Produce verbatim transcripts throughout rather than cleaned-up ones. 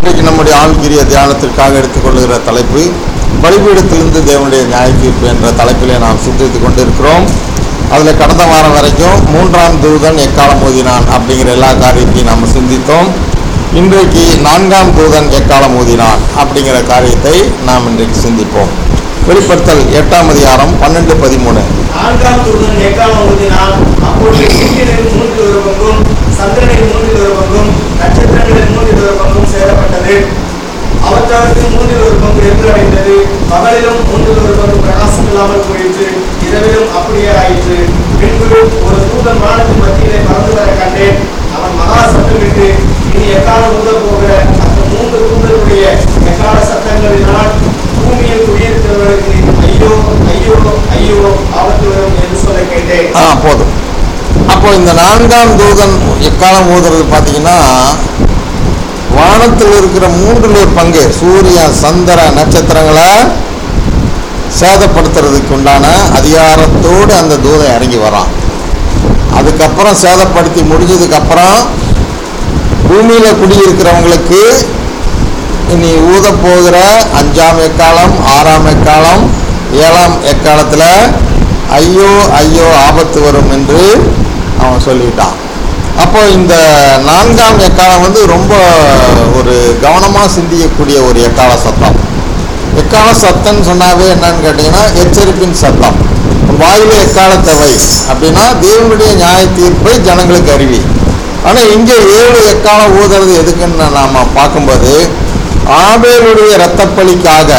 இன்றைக்கு நம்முடைய ஆவிக்குரிய தியானத்திற்காக எடுத்துக்கொள்கிற தலைப்பு பலிபீடத்திலிருந்து தேவனுடைய நியாய தீர்ப்பு என்ற தலைப்பிலே நாம் சிந்தித்து கொண்டிருக்கிறோம். அதில் கடந்த வாரம் வரைக்கும் மூன்றாம் தூதன் எக்காலம் ஊதினான் அப்படிங்கிற எல்லா காரியத்தையும் நாம் சிந்தித்தோம். இன்றைக்கு நான்காம் தூதன் எக்காலம் ஊதினான் அப்படிங்கிற காரியத்தை நாம் இன்றைக்கு சிந்திப்போம். வெளிப்படுத்தல் எட்டாம் அதிகாரம் பன்னெண்டு பதிமூணு. நான்காம் தூதன் எக்காலம் ஊதினான். அப்பொழுது சூரியனின் மூன்றில் ஒரு பங்கும், சந்திரனின் மூன்றில் ஒரு பங்கும், நட்சத்திரங்களின் மூன்றில் ஒரு பங்கும் சேரப்பட்டது. அவற்றாருக்கு மூன்றில் ஒரு பங்கு எதிரடைந்தது. பகலிலும் மூன்றில் ஒரு பங்கு பிரகாசம் இல்லாமல் போயிற்று, இரவிலும் அப்படியே ஆயிற்று. பின்பு ஒரு தூதன் வானத்தின் மத்தியிலே பறந்து வர கண்டேன். அவன் மகா சத்தமிட்டு, இனி எக்காலம் ஊத போகிற அந்த மூன்று தூதருடைய எக்கால சத்தங்களினால் பூமியில் குடியிருக்கிறவர்களுக்கு ஐயோ ஐயோ ஐயோ ஆபத்து வரும் என்று சொல்ல கேட்டேன். ஆ போதும். அப்போ இந்த நான்காம் தூதன் எக்காலம் ஊதுறது பார்த்தீங்கன்னா, வானத்தில் இருக்கிற மூன்றில் ஒரு பங்கு சூரியன் சந்திர நட்சத்திரங்களை சேதப்படுத்துறதுக்கு உண்டான அதிகாரத்தோடு அந்த தூதன் இறங்கி வரான். அதுக்கப்புறம் சேதப்படுத்தி முடிஞ்சதுக்கப்புறம் பூமியில் குடியிருக்கிறவங்களுக்கு இனி ஊத போகிற அஞ்சாம் எக்காலம், ஆறாம் எக்காலம், ஏழாம் எக்காலத்தில் ஐயோ ஐயோ ஆபத்து வரும் என்று அவன் சொல்லிட்டான். அப்போ இந்த நான்காம் எக்காலம் வந்து ரொம்ப ஒரு கவனமாக சிந்திக்கக்கூடிய ஒரு எக்கால சத்தம். எக்கால சத்தம்னு சொன்னாவே என்னன்னு கேட்டிங்கன்னா எச்சரிப்பின் சத்தம். வாயில எக்காலத்தை வை அப்படின்னா தேவனுடைய நியாய தீர்ப்பை ஜனங்களுக்கு அறிவி. ஆனால் இங்கே ஏழு எக்காலம் ஊதுறது எதுக்குன்னு நாம் பார்க்கும்போது, ஆபேலுடைய இரத்தப்பலிக்காக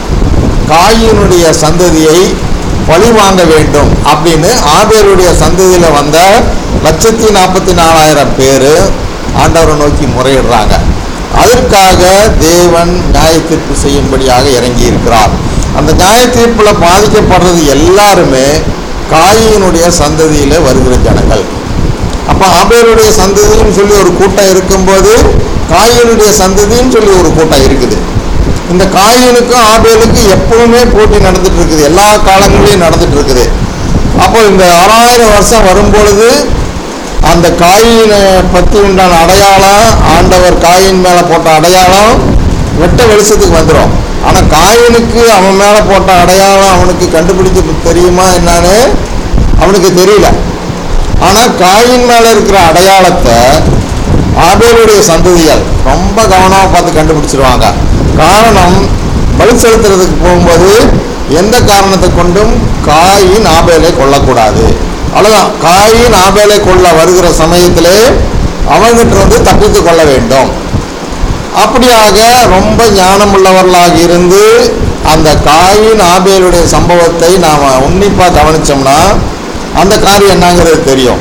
காயினுடைய சந்ததியை பழி வாங்க வேண்டும் அப்படின்னு ஆபேலுடைய சந்ததியில் வந்த லட்சத்தி நாற்பத்தி நாலாயிரம் பேர் ஆண்டவரை நோக்கி முறையிடுறாங்க. அதற்காக தேவன் நியாய தீர்ப்பு செய்யும்படியாக இறங்கி இருக்கிறார். அந்த நியாய தீர்ப்பில் பாதிக்கப்படுறது எல்லாருமே காயினுடைய சந்ததியில் வருகிற ஜனங்கள். அப்போ ஆபேலுடைய சந்ததின்னு சொல்லி ஒரு கூட்டம் இருக்கும்போது காயினுடைய சந்ததின்னு சொல்லி ஒரு கூட்டம் இருக்குது. இந்த காயினுக்கும் ஆபேலுக்கும் எப்பவுமே போட்டி நடந்துட்டு இருக்குது, எல்லா காலங்களையும் நடந்துட்டு இருக்குது. அப்போ இந்த ஆறாயிரம் வருஷம் வரும்பொழுது அந்த காயினை பற்றி உண்டான அடையாளம், ஆண்டவர் காயின் மேலே போட்ட அடையாளம் வெட்ட வெளிச்சத்துக்கு வந்துடும். ஆனால் காயினுக்கு அவன் மேலே போட்ட அடையாளம் அவனுக்கு கண்டுபிடிக்க தெரியுமா என்னன்னு அவனுக்கு தெரியல. ஆனால் காயின் மேலே இருக்கிற அடையாளத்தை ஆபேலுடைய சந்ததிகள் ரொம்ப கவனமாக பார்த்து கண்டுபிடிச்சிருவாங்க. காரணம், பலி செலுத்துறதுக்கு போகும்போது எந்த காரணத்தை கொண்டும் காயின் ஆபேலை கொல்லக்கூடாது. அவ்வளோதான். காயின் ஆபேலை கொள்ள வருகிற சமயத்திலே அவங்கிட்ட இருந்து தப்பித்து கொள்ள வேண்டும். அப்படியாக ரொம்ப ஞானமுள்ளவர்களாக இருந்து அந்த காயின் ஆபேலுடைய சம்பவத்தை நாம் உன்னிப்பாக கவனித்தோம்னா அந்த காரியம் என்னங்கிறது தெரியும்.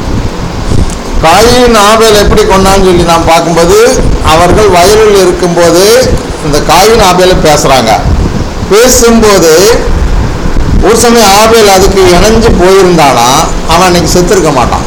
காயின் ஆபேல் எப்படி கொண்டான்னு சொல்லி நாம் பார்க்கும்போது, அவர்கள் வயலில் இருக்கும்போது இந்த காயின் ஆபேலை பேசுகிறாங்க. பேசும்போது ஒரு சமயம் ஆபேல் அதுக்கு இணைஞ்சு போயிருந்தானா அவன் அன்னைக்கு செத்துருக்க மாட்டான்.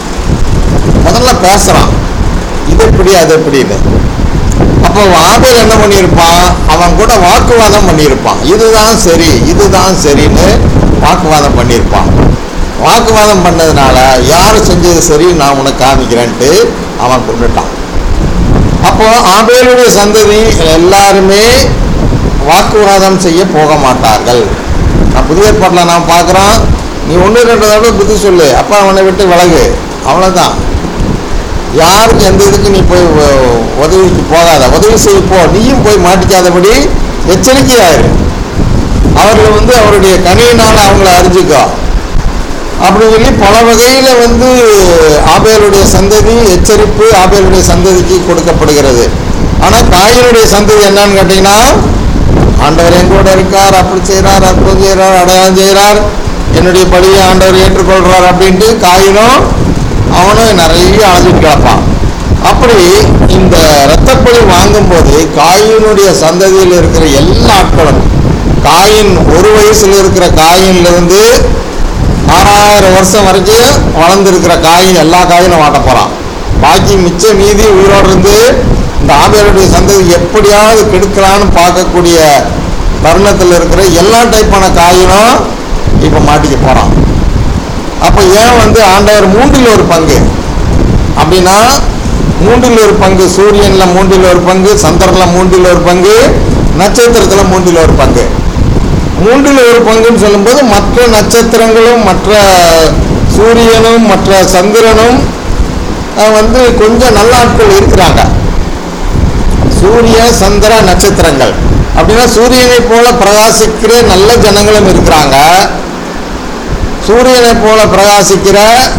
முதல்ல பேசுகிறான், இது எப்படி அது எப்படின்னு. அப்போ ஆபேல் என்ன பண்ணியிருப்பான், அவன் கூட வாக்குவாதம் பண்ணியிருப்பான். இதுதான் சரி இதுதான் சரின்னு வாக்குவாதம் பண்ணியிருப்பான். வாக்குவாதம் பண்ணதுனால யார் செஞ்சது சரி நான் உனக்கு காமிக்கிறேன்ட்டு அவன் கொண்டுட்டான். அப்போ ஆபேலுடைய சந்ததி எல்லாருமே வாக்குவாதம் செய்ய போக மாட்டார்கள். நான் புதிய ஏற்பாட்டில் நான் பார்க்குறோம், நீ ஒன்று ரெண்டு தடவை புத்தி சொல்லு, அப்போ அவனை விட்டு விலகு, அவ்வளோதான். யாருக்கு எந்த இதுக்கு நீ போய் உதவிக்கு போகாத, உதவி செய்ய போ, நீயும் போய் மாட்டிக்காதபடி எச்சரிக்கையாயிரு. அவர்கள் வந்து அவருடைய கனியினால் அவங்கள அறிஞ்சிக்கோ அப்படி சொல்லி பல வகையில் வந்து ஆபேலுடைய சந்ததி எச்சரிப்பு ஆபேலுடைய சந்ததிக்கு கொடுக்கப்படுகிறது. ஆனால் காயினுடைய சந்ததி என்னன்னு கேட்டிங்கன்னா, ஆண்டவர் என் கூட இருக்கார், அப்படி செய்கிறார், அற்புதம் செய்கிறார், அடையாளம் செய்கிறார், என்னுடைய பலியை ஆண்டவர் ஏற்றுக்கொள்கிறார் அப்படின்ட்டு காயினும் அவனும் நிறைய அழைச்சிட்டு கிடப்பான். அப்படி இந்த இரத்தப்பலி வாங்கும்போது காயினுடைய சந்ததியில் இருக்கிற எல்லா ஆட்களும், காயின் ஒரு வயசில் இருக்கிற காயின்லேருந்து ஆறாயிரம் வருஷம் வரைக்கும் வளர்ந்துருக்கிற காயின் எல்லா காயினும் வாட்ட போகிறான். பாக்கி மிச்ச மீதி உயிரோடு இருந்து இந்த ஆபேலுடைய சந்ததி எப்படியாவது கெடுக்கலான்னு பார்க்கக்கூடிய தருணத்தில் இருக்கிற எல்லா டைப்பான காயினும் இப்போ மாட்டிக்க போகிறான். அப்போ ஏன் வந்து ஆண்டவர் மூன்றில் ஒரு பங்கு அப்படின்னா மூன்றில் ஒரு பங்கு சூரியன்ல மூன்றில் ஒரு பங்கு, சந்திரன்ல மூன்றில் ஒரு பங்கு, நட்சத்திரத்துல மூன்றில் ஒரு பங்கு. மூன்றில் ஒரு பங்குன்னு சொல்லும்போது மற்ற நட்சத்திரங்களும் மற்ற சூரியனும் மற்ற சந்திரனும் வந்து கொஞ்சம் நல்ல ஆட்கள் இருக்கிறாங்க. சூரிய சந்திர நட்சத்திரங்கள் அப்படின்னா சூரியனை போல பிரகாசிக்கிற நல்ல ஜனங்களும் இருக்கிறாங்க. சூரியனை போல பிரகாசிக்கிற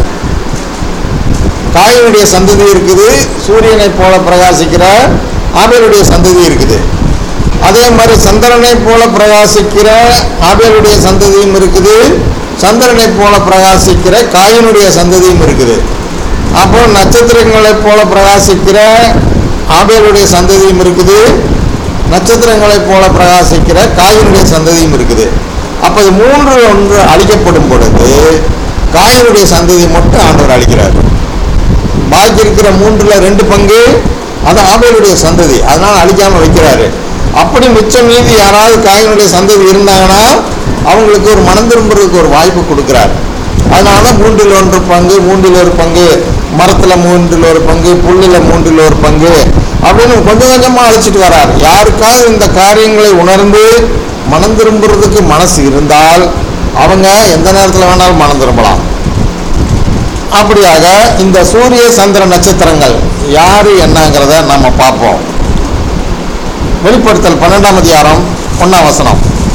காயினுடைய சந்ததி இருக்குது. சூரியனை போல பிரகாசிக்கிற ஆபேலுடைய சந்ததி இருக்குது. அதே மாதிரி சந்திரனை போல பிரகாசிக்கிற ஆபேலுடைய சந்ததியும் இருக்குது. சந்திரனை போல பிரகாசிக்கிற காயினுடைய சந்ததியும் இருக்குது. அப்போ நட்சத்திரங்களை போல பிரகாசிக்கிற ஆபேலுடைய சந்ததியும் இருக்குது. நட்சத்திரங்களை போல பிரகாசிக்கிற காயினுடைய சந்ததியும் இருக்குது. அப்போ இது மூன்று ஒன்று அழிக்கப்படும் பொழுது காயினுடைய சந்ததி மட்டும் ஆண்டவர் அழிக்கிறார். பாக்கி இருக்கிற மூன்றுல ரெண்டு பங்கு அது ஆபேலுடைய சந்ததி, அதனால அழிக்காம வைக்கிறாரு. அப்படி மிச்சம் மீதி யாராவது காயினுடைய சந்ததி இருந்தாங்கன்னா அவங்களுக்கு ஒரு மனம் திரும்புறதுக்கு ஒரு வாய்ப்பு கொடுக்குறாரு. அதனாலதான் மூன்றில் ஒன்று பங்கு, மூன்றில் ஒரு பங்கு, மரத்துல மூன்றில் ஒரு பங்கு, புல்லுல மூன்றில் ஒரு பங்கு அப்படின்னு கொஞ்சம் கொஞ்சமா அழைச்சிட்டு வர்றார். யாருக்காவது இந்த காரியங்களை உணர்ந்து மனம் திரும்புறதுக்கு மனசு இருந்தால் அவங்க எந்த நேரத்தில் வேணாலும் மனம் திரும்பலாம். அப்படியாக இந்த சூரிய சந்திர நட்சத்திரங்கள் யாரு என்னங்கிறத நம்ம பார்ப்போம். வெளிப்படுத்தல் பன்னெண்டாம் அதிகாரம் ஒன்னாம் வசனம்.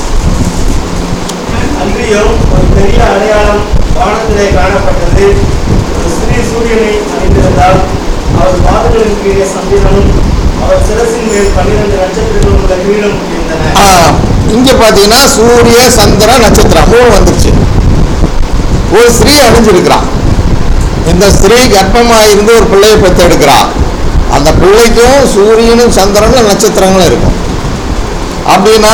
அன்றியும் ஒரு பெரிய அடையாளம் வானத்திலே காணப்பட்டது. ஒரு ஸ்திரீ சூரியனை அணிந்திருந்தால் அவர் பாதங்களின் கீழே சந்திரனும் அவர் சிரசின் மேல் பன்னிரண்டு நட்சத்திரங்களும் உள்ள கிரீடம் இருந்தன. இங்க பாத்தீங்கன்னா சூரிய சந்திர நட்சத்திரம் மூணு வந்துருச்சு. ஒரு ஸ்திரீ அணிஞ்சிருக்கிறான். இந்த ஸ்திரீ கர்ப்பமா இருந்து ஒரு பிள்ளையை பெற்று எடுக்கிறான். அந்த பிள்ளைக்கும் சூரியனும் சந்திரனும் நட்சத்திரங்களும் இருக்கும். அப்படின்னா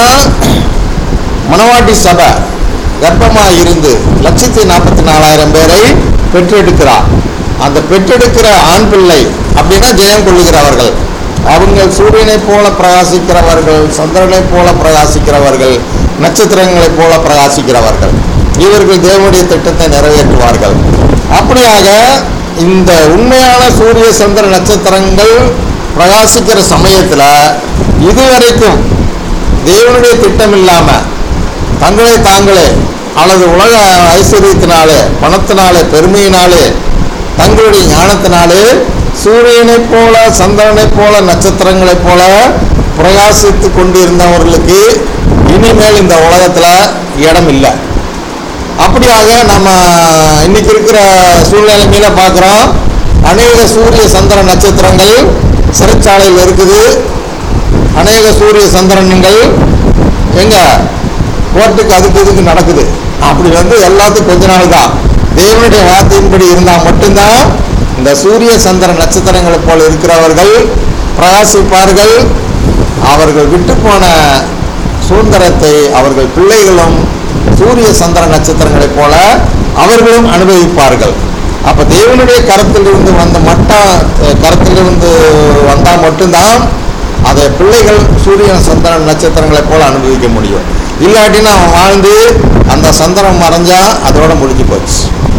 மணவாட்டி சபை கர்ப்பமா இருந்து லட்சத்தி நாற்பத்தி நாலாயிரம் பேரை பெற்றெடுக்கிறார். அந்த பெற்றெடுக்கிற ஆண் பிள்ளை அப்படின்னா ஜெயம் கொள்ளுகிறவர்கள். அவங்க சூரியனை போல பிரகாசிக்கிறவர்கள், சந்திரனை போல பிரகாசிக்கிறவர்கள், நட்சத்திரங்களை போல பிரகாசிக்கிறவர்கள். இவர்கள் தேவனுடைய திட்டத்தை நிறைவேற்றுவார்கள். அப்படியாக இந்த உண்மையான சூரிய சந்திர நட்சத்திரங்கள் பிரகாசிக்கிற சமயத்தில் இதுவரைக்கும் தேவனுடைய திட்டம் இல்லாம தங்களே தாங்களே அல்லது உலக ஐஸ்வர்யத்தினாலே, பணத்தினாலே, பெருமையினாலே, தங்களுடைய ஞானத்தினாலே சூரியனை போல சந்திரனை போல நட்சத்திரங்களை போல பிரகாசித்து கொண்டிருந்தவர்களுக்கு இனிமேல் இந்த உலகத்துல இடம் இல்லை. அப்படியாக நம்ம இன்னைக்கு இருக்கிற சூழ்நிலைமையில பார்க்குறோம். அநேக சூரிய சந்திர நட்சத்திரங்கள் சிறைச்சாலையில் இருக்குது. அநேக சூரிய சந்திரன்கள் எங்க கோர்ட்டுக்கு அதுக்கு இதுக்கு நடக்குது. அப்படி வந்து எல்லாத்துக்கும் கொஞ்ச நாள் தான். தேவனுடைய வார்த்தையின்படி இருந்தால் மட்டும்தான் இந்த சூரிய சந்திர நட்சத்திரங்களை போல இருக்கிறவர்கள் பிரகாசிப்பார்கள். அவர்கள் விட்டு போன சுதந்திரத்தை அவர்கள் பிள்ளைகளும் சூரிய சந்திர நட்சத்திரங்களை போல அவர்களும் அனுபவிப்பார்கள். அப்ப தேவனுடைய கரத்திலிருந்து வந்த மட்டும் கரத்திலிருந்து வந்தால் மட்டும்தான் அதை பிள்ளைகள் சூரிய சந்திர நட்சத்திரங்களை போல அனுபவிக்க முடியும். இல்லாட்டினா அவன் வாழ்ந்து அந்த சந்திரன் மறைஞ்சா அதோட முடிஞ்சு போச்சு.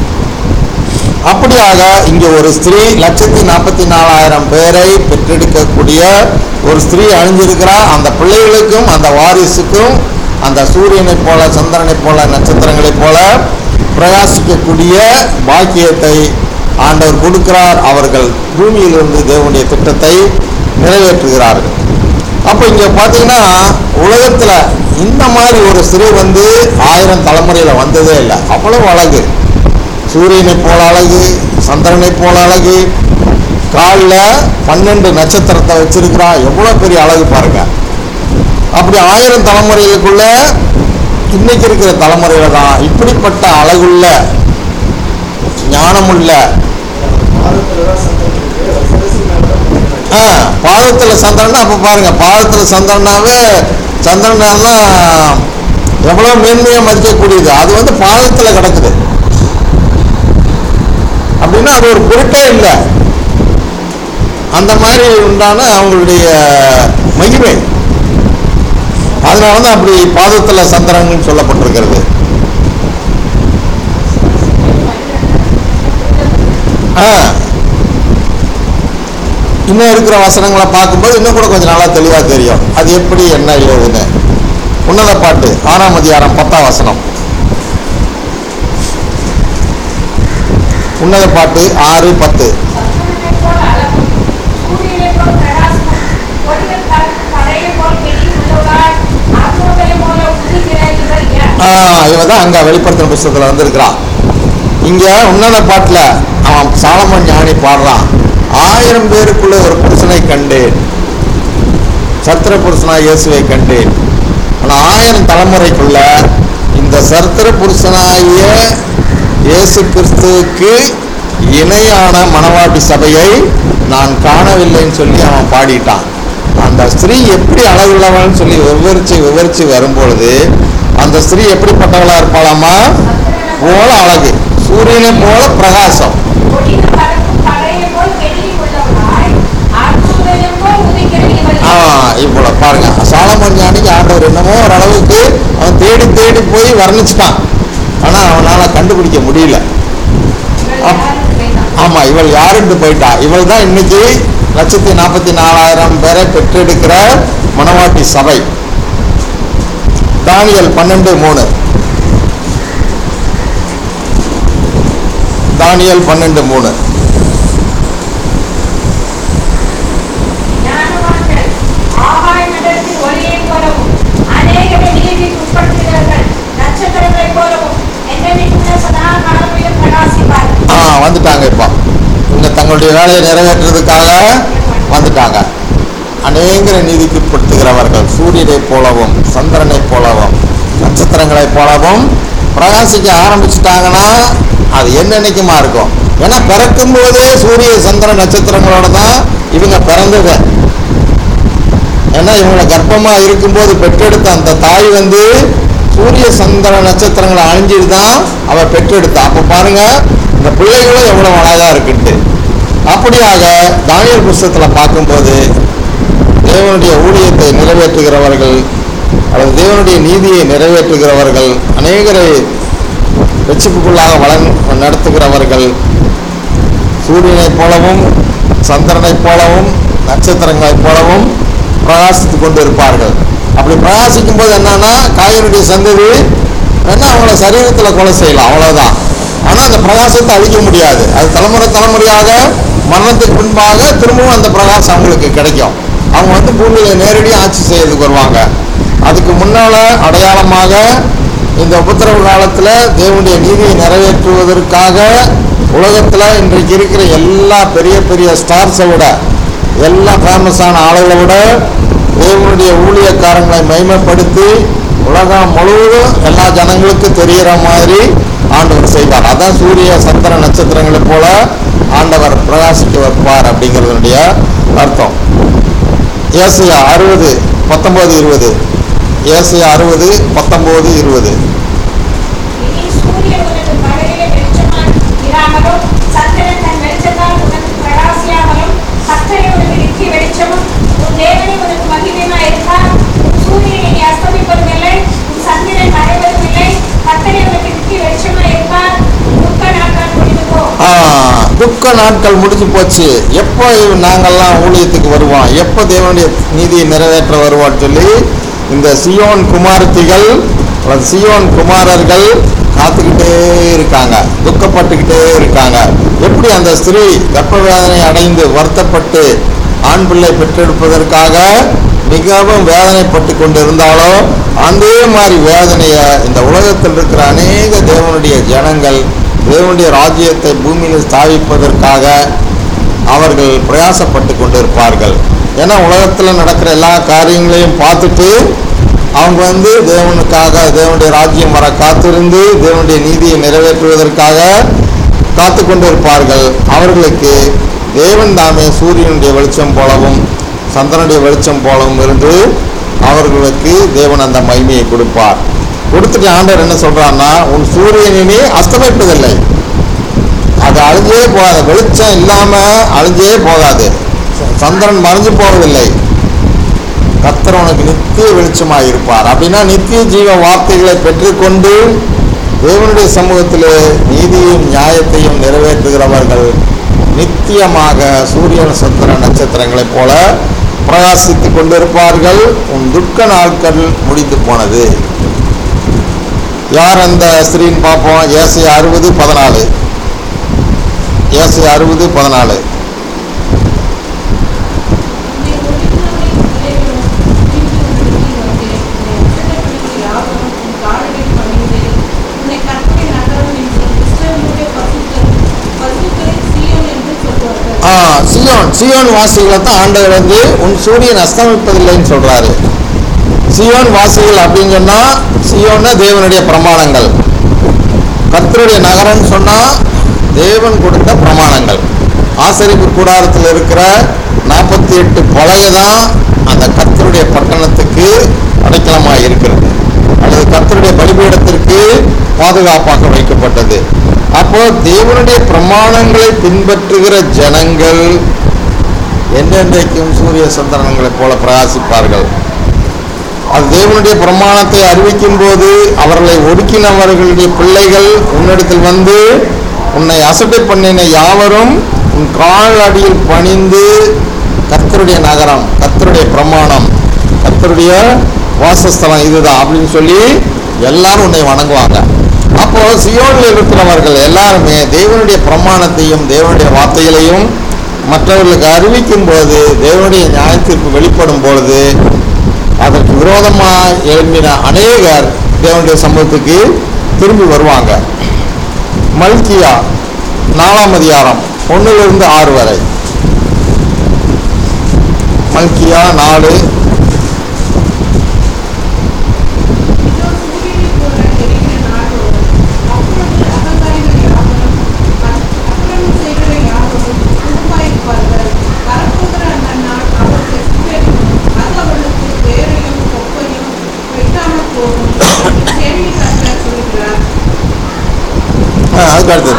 அப்படியாக இங்கே ஒரு ஸ்திரீ லட்சத்தி நாற்பத்தி நாலாயிரம் பேரை பெற்றெடுக்கக்கூடிய ஒரு ஸ்திரீ அணிஞ்சிருக்கிறா. அந்த பிள்ளைகளுக்கும் அந்த வாரிசுக்கும் அந்த சூரியனை போல சந்திரனை போல நட்சத்திரங்களை போல பிரகாசிக்கக்கூடிய பாக்கியத்தை ஆண்டவர் கொடுக்கிறார். அவர்கள் பூமியிலிருந்து தேவனுடைய திட்டத்தை நிறைவேற்றுகிறார்கள். அப்போ இங்கே பார்த்தீங்கன்னா உலகத்தில் இந்த மாதிரி ஒரு ஸ்திரீ வந்து ஆயிரம் தலைமுறையில் வந்ததே இல்லை. அவ்வளவு அழகு, சூரியனை போல அழகு, சந்திரனை போல அழகு, காலில் பன்னெண்டு நட்சத்திரத்தை வச்சிருக்கிறா. எவ்வளோ பெரிய அழகு பாருங்க. அப்படி ஆயிரம் தலைமுறைகளுக்குள்ள இன்னைக்கு இருக்கிற தலைமுறையில தான் இப்படிப்பட்ட அழகுள்ள ஞானமுள்ள பாதத்துல சந்திரனா. அப்ப பாருங்க, பாதத்துல சந்திரனாவே சந்திரனா எவ்வளவு மேன்மையா மதிக்கக்கூடியது. அது வந்து பாதத்துல கிடக்குது அப்படின்னா அது ஒரு பொருட்டே இல்லை. அந்த மாதிரி உண்டான அவங்களுடைய மகிமை. அதனாலதான் அப்படி பாதத்துல சந்திரன் சொல்லப்பட்டிருக்கிறது. இன்னும் இருக்கிற வசனங்களை பார்க்கும்போது இன்னும் கூட கொஞ்சம் நல்லா தெளிவாக தெரியும் அது எப்படி என்ன ஏதுன்னு. உன்னத பாட்டு ஆறாம் அதிகாரம் பத்தாம் வசனம். உன்னத பாட்டு ஆறு பத்து. இவன் தான் அங்க வெளிப்படுத்தின புத்தகத்துல வந்திருக்கிறான். இங்க உன்னத பாட்டுல அவன் சாலமன் ஞானி பாடுறான், ஆயிரம் பேருக்குள்ள ஒரு புருஷனை கண்டேன், சத்திர புருஷனாய் இயேசுவை கண்டேன். ஆனா ஆயிரம் தலைமுறைக்குள்ள இந்த சத்திர புருஷனாகிய இயேசு கிறிஸ்துவுக்கு இணையான மணவாட்டி சபையை நான் காணவில்லைன்னு சொல்லி அவன் பாடிட்டான். அந்த ஸ்திரீ எப்படி அழகுள்ளவள்னு சொல்லி விவரிச்சு விவரிச்சு வரும்பொழுது அந்த ஸ்திரீ எப்படிப்பட்டவளா இருப்பாளாமா? போல அழகு, சூரியனை போல பிரகாசம். இப்போ பாருங்க, சாலமன் ஞானிக்கு ஆண்டவர் என்னமோ ஓரளவுக்கு அவன் தேடி தேடி போய் வர்ணிச்சிட்டான். ஆனா அவனால கண்டுபிடிக்க முடியல. ஆமா, இவள் யாருன்னு போயிட்டா. இவள் தான் இன்னைக்கு லட்சத்தி நாற்பத்தி நாலாயிரம் பேரை பெற்றெடுக்கிற மணவாட்டி சபை. தானியல் பன்னெண்டு மூணு. தானியல் பன்னெண்டு மூணு. வந்துட்டாங்க. இப்போ இங்க தங்களுடைய வேலையை நிறைவேற்றுறதுக்காக வந்துட்டாங்க. அநேகரை நீதிக்கு உட்படுத்துகிறவர்கள் சூரியனை போலவும் சந்திரனை போலவும் நட்சத்திரங்களை போலவும் பிரகாசிக்க ஆரம்பிச்சுட்டாங்கன்னா அது என்னென்னைக்குமா இருக்கும். ஏன்னா பிறக்கும் போதே சூரிய சந்திர நட்சத்திரங்களோட தான் இவங்க பிறந்தது. ஏன்னா இவங்களை கர்ப்பமா இருக்கும்போது பெற்றெடுத்த அந்த தாய் வந்து சூரிய சந்திர நட்சத்திரங்களை அழிஞ்சிட்டு தான் அவ பெற்றெடுத்தா. அப்ப பாருங்க இந்த பிள்ளைகளும் எவ்வளவு அழகா இருக்குன்ட்டு. அப்படியாக தானியேல் புஸ்தகத்துல பார்க்கும்போது தேவனுடைய ஊழியத்தை நிறைவேற்றுகிறவர்கள் அல்லது தேவனுடைய நீதியை நிறைவேற்றுகிறவர்கள், அநேகரை வெற்றிக்குள்ளாக வளன் நடத்துகிறவர்கள் சூரியனை போலவும் சந்திரனை போலவும் நட்சத்திரங்களைப் போலவும் பிரகாசித்து கொண்டு இருப்பார்கள். அப்படி பிரகாசிக்கும் போது என்னன்னா காயனுடைய சந்ததி என்ன அவங்கள சரீரத்தில் கொலை செய்யலாம், அவ்வளவுதான். ஆனால் அந்த பிரகாசத்தை அழிக்க முடியாது. அது தலைமுறை தலைமுறையாக மரணத்துக்கு பின்பாக திரும்பவும் அந்த பிரகாசம் அவங்களுக்கு கிடைக்கும். அவங்க வந்து பூமியில நேரடியாக ஆட்சி செய்யறதுக்கு வருவாங்க. அதுக்கு முன்னால அடையாளமாக இந்த உபத்திரவு காலத்துல தேவனுடைய நீதியை நிறைவேற்றுவதற்காக உலகத்துல இன்றைக்கு இருக்கிற எல்லா பெரிய பெரிய ஸ்டார்ஸை விட, எல்லா ஃபேமஸான ஆளுகளை விட தேவனுடைய ஊழியக்காரங்களை மகிமைப்படுத்தி உலகம் முழுவதும் எல்லா ஜனங்களுக்கும் தெரிகிற மாதிரி ஆண்டவர் செய்வார். அதான் சூரிய சந்திர நட்சத்திரங்களை போல ஆண்டவர் பிரகாசிக்க வைப்பார் அப்படிங்கிறதுடைய அர்த்தம். ஏசாயா அறுபது பத்தொன்பது இருபது. ஏசாயா அறுபது பத்தொன்பது இருபது. துக்க நாட்கள் முடிஞ்சு போச்சு. எப்போ நாங்கள்லாம் ஊழியத்துக்கு வருவோம், எப்போ தேவனுடைய நீதியை நிறைவேற்ற வருவோம்னு சொல்லி இந்த சியோன் குமாரத்திகள் அல்லது சியோன் குமாரர்கள் காத்துக்கிட்டே இருக்காங்க, துக்கப்பட்டுக்கிட்டே இருக்காங்க. எப்படி அந்த ஸ்திரீ கர்ப்ப வேதனை அடைந்து வருத்தப்பட்டு ஆண் பிள்ளை பெற்றெடுப்பதற்காக மிகவும் வேதனைப்பட்டு கொண்டு இருந்தாலோ அதே மாதிரி வேதனையை இந்த உலகத்தில் இருக்கிற அநேக தேவனுடைய ஜனங்கள் தேவனுடைய ராஜ்யத்தை பூமியில் ஸ்தாபிப்பதற்காக அவர்கள் பிரயாசப்பட்டு கொண்டு இருப்பார்கள். ஏன்னா உலகத்தில் நடக்கிற எல்லா காரியங்களையும் பார்த்துட்டு அவங்க வந்து தேவனுக்காக தேவனுடைய ராஜ்யம் வர காத்திருந்து தேவனுடைய நீதியை நிறைவேற்றுவதற்காக காத்து கொண்டு இருப்பார்கள். அவர்களுக்கு தேவன் தாமே சூரியனுடைய வெளிச்சம் போலவும் சந்திரனுடைய வெளிச்சம் போலவும் இருந்து அவர்களுக்கு தேவன் அந்த மகிமையை கொடுப்பார். கொடுத்துட்டு ஆண்டவர் என்ன சொல்றாருன்னா, உன் சூரியனே அஸ்தமிப்பதில்லை, அது அழிஞ்சே போகாது, வெளிச்சம் இல்லாம அழிஞ்சே போகாது, சந்திரன் மறைஞ்சு போவதில்லை, கர்த்தர் உனக்கு நித்திய வெளிச்சமாக இருப்பார். அப்படின்னா நித்திய ஜீவ வார்த்தைகளை பெற்றுக்கொண்டு தேவனுடைய சமூகத்திலே நீதியும் நியாயத்தையும் நிறைவேற்றுகிறவர்கள் நித்தியமாக சூரியன் சந்திர நட்சத்திரங்களைப் போல பிரகாசித்துக் கொண்டிருப்பார்கள். உன் துக்க நாட்கள் முடிந்து போனது. யார் அந்த ஸ்திரீன்னு பார்ப்போம். ஏசாயா அறுபது பதினாலு. ஏசாயா அறுபது பதினாலு. சியோன் சியோன் வாசிகளை தான் ஆண்டவர் வந்து உன் சூரியன் அஸ்தமிப்பதில்லைன்னு சொல்றாரு. சியோன் வாசிகள் அப்படின்னு சொன்னா சியோன்னா தேவனுடைய பிரமாணங்கள், கர்த்தருடைய நகரம்னு சொன்னா தேவன் கொடுத்த பிரமாணங்கள். ஆசரிப்பு கூடாரத்தில் இருக்கிற நாற்பத்தி எட்டு பலகை தான் அந்த கர்த்தருடைய பட்டணத்துக்கு அடைக்கலமாக இருக்கிறது, அல்லது கர்த்தருடைய பலிபீடத்திற்கு பாதுகாப்பாக வைக்கப்பட்டது. அப்போ தேவனுடைய பிரமாணங்களை பின்பற்றுகிற ஜனங்கள் என்றென்றைக்கும் சூரிய சந்திரன்களைப் போல பிரகாசிப்பார்கள். அது தேவனுடைய பிரமாணத்தை அறிவிக்கும் போது அவர்களை ஒடுக்கினவர்களுடைய பிள்ளைகள் உன்னிடத்தில் வந்து உன்னை அசட்டை பண்ணின யாவரும் உன் கால் அடியில் பணிந்து கர்த்தருடைய நகரம், கர்த்தருடைய பிரமாணம், கர்த்தருடைய வாசஸ்தலம் இதுதான் அப்படின்னு சொல்லி எல்லாரும் உன்னை வணங்குவாங்க. அப்போ சியோனில் இருக்கிறவர்கள் எல்லாருமே தேவனுடைய பிரமாணத்தையும் தேவனுடைய வார்த்தைகளையும் மற்றவர்களுக்கு அறிவிக்கும் போது தேவனுடைய நியாயத்தீர்ப்பு வெளிப்படும் பொழுது அதற்கு விரோதமாக எழும்பின அநேகர் தேவனுடைய சமூகத்துக்கு திரும்பி வருவாங்க. மல்கியா நாலாம் அதிகாரம் ஒன்றிலிருந்து ஆறு வரை. மல்கியா நாலு. அடுத்தது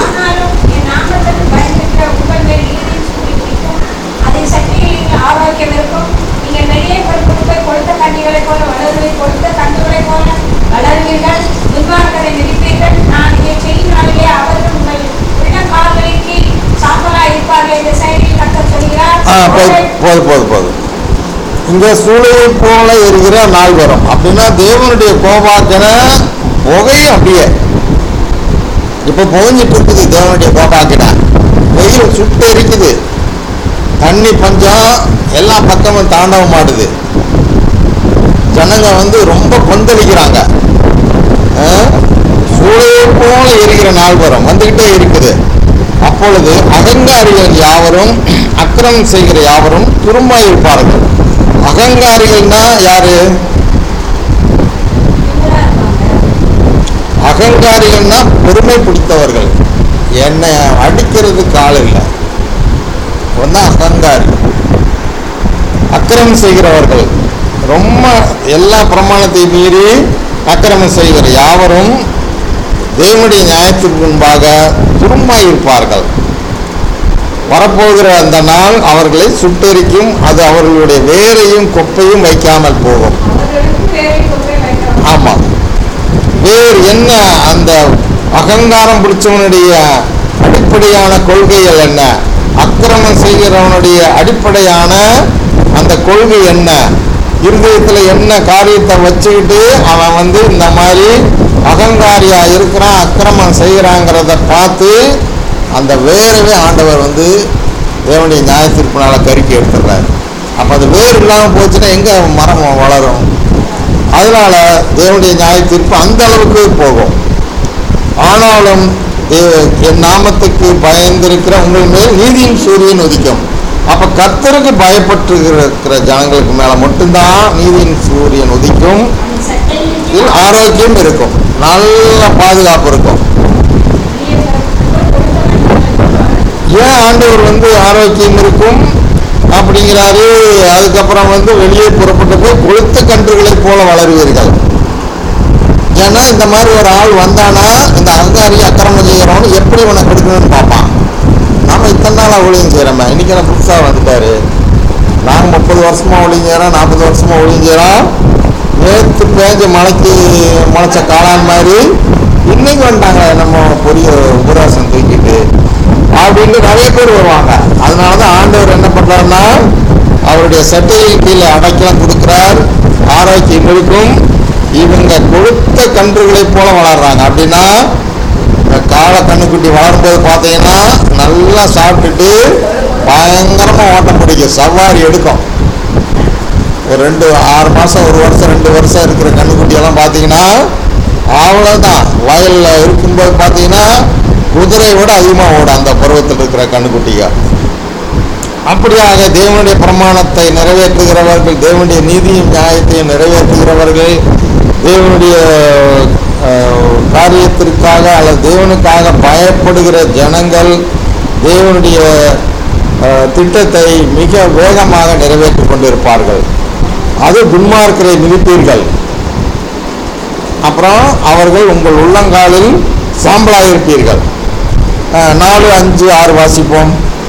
போது போது போது இங்க சூளையை போல இருக்கிற நாள் வரும் அப்படின்னா தேவனுடைய கோபாக்கன புகையும் அப்படியே இப்ப புகைஞ்சிட்டு இருக்குது. தேவனுடைய கோபாக்கின வெயில் சுட்டு இருக்குது, தண்ணி பஞ்சம் எல்லா பக்கமும் தாண்டவம் ஆடுது, ஜனங்க வந்து ரொம்ப கொந்தளிக்கிறாங்க. சூளையை போல இருக்கிற நாள் வரும் வந்துகிட்டே இருக்குது. அப்பொழுது அகங்காரிகள் யாவரும் அக்கிரமம் செய்கிற யாவரும் துரும்பா இருப்பார்கள். அகங்காரிகள்னா யாரு? அகங்காரிகள்னா பெருமை பிடித்தவர்கள், என்னை அடிக்கிறதுக்கு ஆள் இல்லை, ஒன்னா அகங்காரி. அக்கிரமம் செய்கிறவர்கள் ரொம்ப எல்லா பிரமாணத்தை மீறி அக்கிரமம் செய்கிற யாவரும் தேவனுடைய நியாயத்திற்கு முன்பாக துரும்பாயிருப்பார்கள். வரப்போகிற அந்த நாள் அவர்களை சுட்டெரிக்கும், அது அவர்களுடைய வேரையும் கொப்பையும் வைக்காமல் போகும். ஆமா, வேறு என்ன? அந்த அகங்காரம் பிடிச்சவனுடைய அடிப்படையான கொள்கைகள் என்ன? அக்கிரமம் செய்கிறவனுடைய அடிப்படையான அந்த கொள்கை என்ன? இருதயத்துல என்ன காரியத்தை வச்சுக்கிட்டு அவன் வந்து இந்த மாதிரி அகங்காரியா இருக்கிறான், அக்கிரமம் செய்கிறாங்கிறத பார்த்து அந்த வேறவே ஆண்டவர் வந்து தேவனுடைய நியாயத்தீர்ப்புனால கருக்கி எடுத்துடுறாரு. அப்போ அது வேறு இல்லாமல் போச்சுன்னா எங்கே மரம் வளரும்? அதனால தேவனுடைய நியாயத்தீர்ப்பு அந்த அளவுக்கு போகும். ஆனாலும் என் நாமத்துக்கு பயந்திருக்கிற உங்கள் மேல் நீதியின் சூரியன் உதிக்கும். அப்போ கர்த்தருக்கு பயப்பட்டு இருக்கிற ஜனங்களுக்கு மேலே மட்டும்தான் நீதியின் சூரியன் உதிக்கும். ஆரோக்கியம் இருக்கும், நல்ல பாதுகாப்பு இருக்கும். ஏன் ஆண்டவர் வந்து ஆரோக்கியம் இருக்கும் அப்படிங்கிறாரு? அதுக்கப்புறம் வந்து வெளியே புறப்பட்டு போய் கொளுத்த கன்றுகளை போல வளருவீர்கள். ஏன்னா இந்த மாதிரி ஒரு ஆள் வந்தானா இந்த அகங்காரி அக்கிரமம் செய்கிறவனு எப்படி உனக்கு கொடுக்கணும்னு பார்ப்பான். நாம இத்தனை நாள் ஊழியம் செய்கிறோமே, இன்னைக்கு நான் புதுசாக வந்துட்டாரு. நாங்கள் முப்பது வருஷமா ஊழியம் செய்கிறோம், நாற்பது வருஷமா ஊழியம் செய்கிறோம். நேற்று பேஞ்ச மலைக்கு முளைச்ச காளான் மாதிரி இன்னைக்கு வந்துட்டாங்க நம்ம பொரிய உபராசம் தூக்கிட்டு. அப்படின்னு நிறைய பேர் வருவாங்க. அதனாலதான் ஆண்டவர் என்ன பண்றாருன்னா அவருடைய சட்டையின் கீழே அடைக்கலம் கொடுக்கிறார். ஆரோக்கியம் இருக்கும். இவங்க கொடுத்த கன்றுகளை போல வளர்றாங்க. அப்படின்னா காளை கண்ணுக்குட்டி வளரும்போது பார்த்தீங்கன்னா நல்லா சாப்பிட்டுட்டு பயங்கரமா ஓட்டம் பிடிக்கும், சவாரி எடுக்கும். ஒரு ரெண்டு ஆறு மாசம் ஒரு வருஷம் ரெண்டு வருஷம் இருக்கிற கண்ணுக்குட்டியெல்லாம் பார்த்தீங்கன்னா அவ்வளோதான். வயலில் இருக்கும்போது பார்த்தீங்கன்னா குதிரையை விட அதிகமாக ஓடும் அந்த பருவத்தில் இருக்கிற கண்ணுக்குட்டிகள். அப்படியாக தேவனுடைய பிரமாணத்தை நிறைவேற்றுகிறவர்கள், தேவனுடைய நீதியும் நியாயத்தையும் நிறைவேற்றுகிறவர்கள், தேவனுடைய காரியத்திற்காக அல்லது தேவனுக்காக பயப்படுகிற ஜனங்கள் தேவனுடைய திட்டத்தை மிக வேகமாக நிறைவேற்றிக் கொண்டிருப்பார்கள். அது துன்மார்க்கரை மிதிப்பீர்கள், அப்புறம் அவர்கள் உங்கள் உள்ளங்காலில் சாம்பலாயிருப்பீர்கள். நாலு அஞ்சு ஆறு வாசிப்போம்.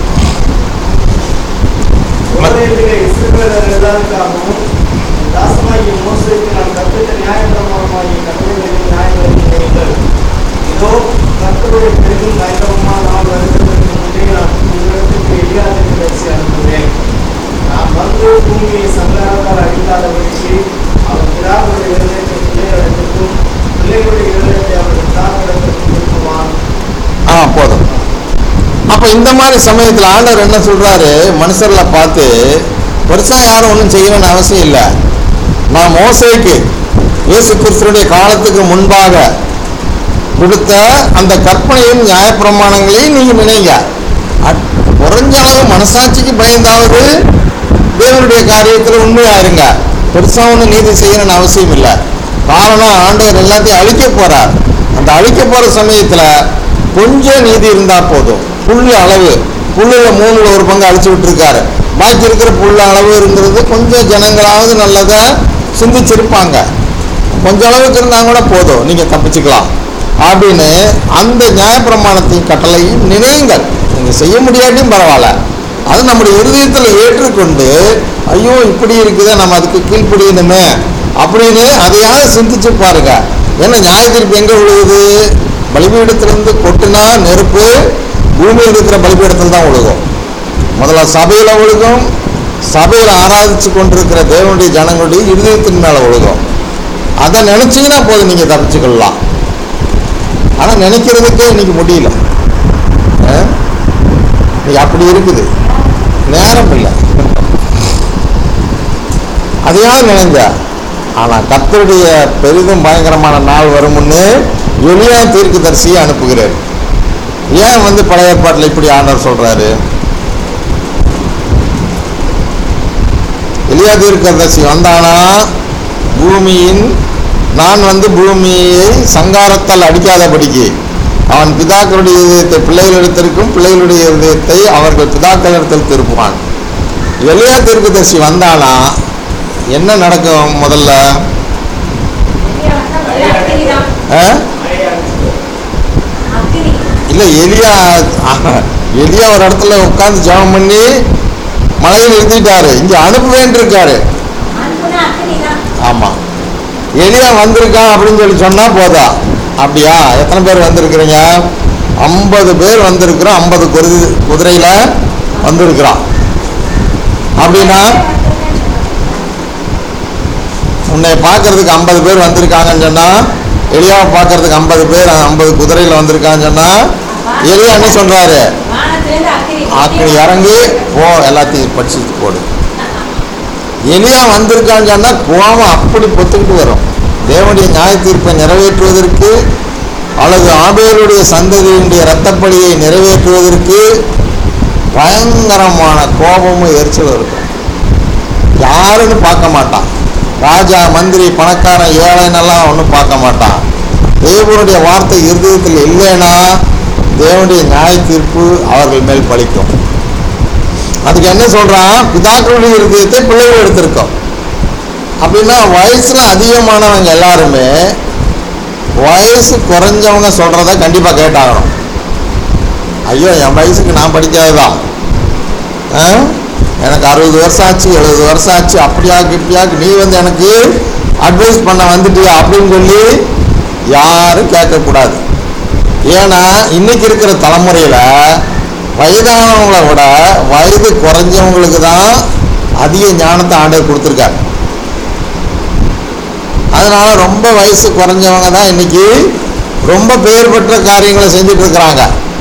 போதும். அப்ப இந்த மாதிரி சமயத்தில் ஆண்டவர் என்ன சொல்றாரு, மனுஷர்ல பார்த்து பெருசா யாரும் ஒன்றும் செய்யணும்னு அவசியம் இல்லை. நான் மோசேக்கு இயேசு கிறிஸ்துடைய காலத்துக்கு முன்பாக கொடுத்த அந்த கற்பனையும் நியாயப்பிரமாணங்களையும் நீங்க நினைங்க. குறைஞ்ச அளவு மனசாட்சிக்கு பயந்தாவது தேவனுடைய காரியத்தில் உண்மையா இருங்க. பெருசா ஒன்றும் நீதி செய்யணும்னு அவசியம் இல்லை. காரணம் ஆண்டவர் எல்லாத்தையும் அழிக்க போறார். அந்த அழிக்க போற சமயத்துல கொஞ்சம் நீதி இருந்தா போதும். புல்லு அளவு, புல்லுல மூணுல ஒரு பங்கு அழிச்சு விட்டுருக்காரு. பாக்கி இருக்கிற புல்லு அளவு இருந்தது கொஞ்சம் ஜனங்களாவது நல்லதா சிந்திச்சிருப்பாங்க. கொஞ்சம் அளவுக்கு இருந்தா கூட போதும், நீங்க தப்பிச்சுக்கலாம் அப்படின்னு அந்த நியாயப்பிரமாணத்தின் கட்டளையும் நினையுங்கள். நீங்க செய்ய முடியாட்டியும் பரவாயில்ல, அது நம்முடைய இருதயத்தில் ஏற்றுக்கொண்டு ஐயோ இப்படி இருக்குதே நம்ம அதுக்கு கீழ்ப்படியணுமே அப்படின்னு அதையாவது சிந்திச்சு பாருங்க. ஏன்னா நியாய தீர்ப்பு எங்க விழுகுது? பலிபீடத்திலிருந்து கொட்டினா நெருப்பு பூமியில் இருக்கிற பலிபீடத்தில் தான் விழுகும். முதல்ல சபையில விழுகும். சபையில் ஆராதிச்சு கொண்டிருக்கிற தேவனுடைய ஜனங்களுடைய இருதயத்தின் மேல விழுகும். அதை நினைச்சீங்கன்னா போதும், நீங்க தப்பிச்சுக்கலாம். ஆனா நினைக்கிறதுக்கே இன்னைக்கு முடியல. அப்படி இருக்குது, நேரம் இல்லை. அதையாவது நினைங்க. ஆனா கர்த்தருடைய பெரிதும் பயங்கரமான நாள் வரும்னு எலியா தீர்க்கதரிசியை அனுப்புகிறார். ஏன் வந்து பழைய ஏற்பாட்டில் இப்படி ஆண்டவர் சொல்றாரு? எலியா தீர்க்கதரிசி வந்தானா பூமியின் நான் வந்து பூமியை சங்காரத்தால் அடிக்காதபடிக்கு அவன் பிதாக்களுடைய இதயத்தை பிள்ளைகளிடத்திற்கும் பிள்ளைகளுடைய இதயத்தை அவர்கள் பிதாக்களிடத்தில் திருப்புவான். எலியா தீர்க்கதரிசி வந்தானா என்ன நடக்கும்? முதல்ல இல்ல, எலியா எலியா ஒரு இடத்துல உட்கார்ந்து ஜெபம் பண்ணி மலையில் நிறுத்திட்டாரு. இங்க அனுப்புவேன் இருக்காரு. ஆமா, எலியா வந்திருக்கான் அப்படின்னு சொல்லி சொன்னா போதா? அப்படியா? எத்தனை பேர் வந்திருக்கிறீங்க? ஐம்பது பேர் வந்திருக்கிறோம். ஐம்பது குதிரை குதிரையில வந்திருக்கிறான். அப்படின்னா உன்னை பார்க்கறதுக்கு ஐம்பது பேர் வந்திருக்காங்கன்னு சொன்னா, எலியாவை பார்க்கறதுக்கு ஐம்பது பேர் ஐம்பது குதிரையில வந்திருக்காங்கன்னு சொன்னா, எலியா என்ன சொல்றாரு? அக்கடி இறங்கி போ, எல்லாத்தையும் படிச்சு போடு. எலியா வந்திருக்கான்னு சொன்னா கோபம் அப்படி பொத்துக்கிட்டு வரும். தேவனுடைய நியாய தீர்ப்பை நிறைவேற்றுவதற்கு அல்லது ஆபேலுடைய சந்ததியினுடைய இரத்தப்படியை நிறைவேற்றுவதற்கு பயங்கரமான கோபமும் எரிச்சல் இருக்கும். யாருன்னு பார்க்க மாட்டான். ராஜா, மந்திரி, பணக்காரன், ஏழைன்னெல்லாம் ஒன்றும் பார்க்க மாட்டான். தேவனுடைய வார்த்தை இருதயத்தில் இல்லைன்னா தேவனுடைய நியாய தீர்ப்பு அவர்கள் மேல் பலிக்கும். அதுக்கு என்ன சொல்றான்? பிதாக்களுடைய இருதயத்தை பிள்ளைகள் எடுத்திருக்கோம். அப்படின்னா வயசுல அதிகமானவங்க எல்லாருமே வயசு குறைஞ்சவங்க சொல்றத கண்டிப்பா கேட்டாகணும். ஐயோ, என் வயசுக்கு நான் படிக்காததான், எனக்கு அறுபது வருஷம் ஆச்சு, எழுபது வருஷம் ஆச்சு, அப்படியாக்கு இப்படியாக்கு நீ வந்து எனக்கு அட்வைஸ் பண்ண வந்துட்டியா அப்படின்னு சொல்லி யாரும் கேட்கக்கூடாது. ஏன்னா இன்னைக்கு இருக்கிற தலைமுறையில வயதானவங்களை விட வயது குறைஞ்சவங்களுக்கு தான் அதிக ஞானத்தை ஆண்டவர் கொடுத்துருக்காரு. அதனால ரொம்ப வயசு குறைஞ்சவங்க தான் இன்னைக்கு ரொம்ப பெயர் பெற்ற காரியங்களை செஞ்சுட்டு இருக்கிறாங்க.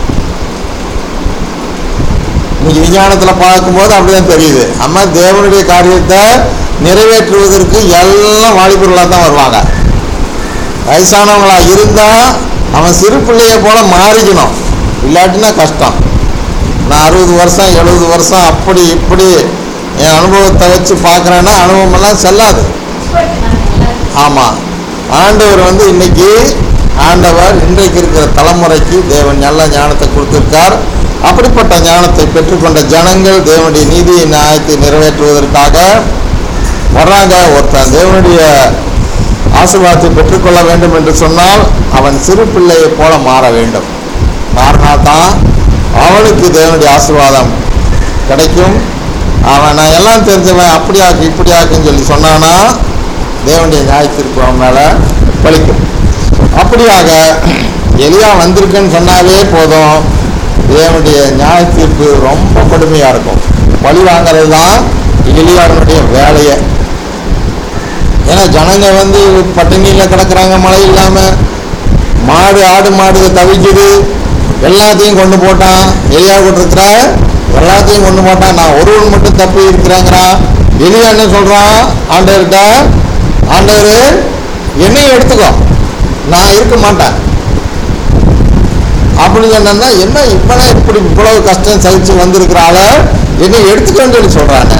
இன்னைக்கு விஞ்ஞானத்தில் பார்க்கும்போது அப்படிதான் தெரியுது. அம்மா தேவனுடைய காரியத்தை நிறைவேற்றுவதற்கு எல்லாம் வாலிபர்களாக தான் வருவாங்க. வயசானவங்களா இருந்தால் அவன் சிறு பிள்ளையை போல மாறிக்கணும், இல்லாட்டினா கஷ்டம். நான் அறுபது வருஷம் எழுபது வருஷம் அப்படி இப்படி என் அனுபவத்தை வச்சு பார்க்குறேன்னா அனுபவமெல்லாம் செல்லாது. ஆமாம், ஆண்டவர் வந்து இன்னைக்கு ஆண்டவர் இன்றைக்கு இருக்கிற தலைமுறைக்கு தேவன் நல்ல ஞானத்தை கொடுத்துருக்கார். அப்படிப்பட்ட ஞானத்தை பெற்றுக்கொண்ட ஜனங்கள் தேவனுடைய நீதியை நியாயத்தை நிறைவேற்றுவதற்காக வர்றாங்க. ஒருத்தன் தேவனுடைய ஆசீர்வாதத்தை பெற்றுக்கொள்ள வேண்டும் என்று சொன்னால் அவன் சிறு பிள்ளையை போல மாற வேண்டும். மாறினால்தான் அவனுக்கு தேவனுடைய ஆசீர்வாதம் கிடைக்கும். அவன் நான் எல்லாம் தெரிஞ்சவன் அப்படியாக்கு இப்படியாக்குன்னு சொல்லி சொன்னானா தேவனுடைய நியாயத்திற்கு அவன் மேலே பலிக்கும். அப்படியாக எலியா வந்திருக்குன்னு சொன்னாலே போதும், தேவனுடைய நியாயத்தீர்ப்பு ரொம்ப கடுமையாக இருக்கும். பழி வாங்கிறது தான் எலியாவினுடைய வேலையை. ஏன்னா ஜனங்க வந்து பட்டினியில் கிடக்குறாங்க, மழை இல்லாமல், மாடு ஆடு மாடு தவிக்குது, எல்லாத்தையும் கொண்டு போட்டான். எலியா கொண்டிருக்கிற எல்லாத்தையும் கொண்டு போட்டான். நான் ஒருவன் மட்டும் தப்பி இருக்கிறேங்கிறான். எலியா என்ன சொல்கிறான் ஆண்டவர்கிட்ட, ஆண்டவர் என்னையும் எடுத்துக்கோ, நான் இருக்க மாட்டேன் அப்படின்னு சொன்னா, என்ன இப்பனா இப்படி இவ்வளவு கஷ்டம் சகிச்சு வந்திருக்கிறாள என்னை எடுத்துக்கோன்னு சொல்லி சொல்றாங்க.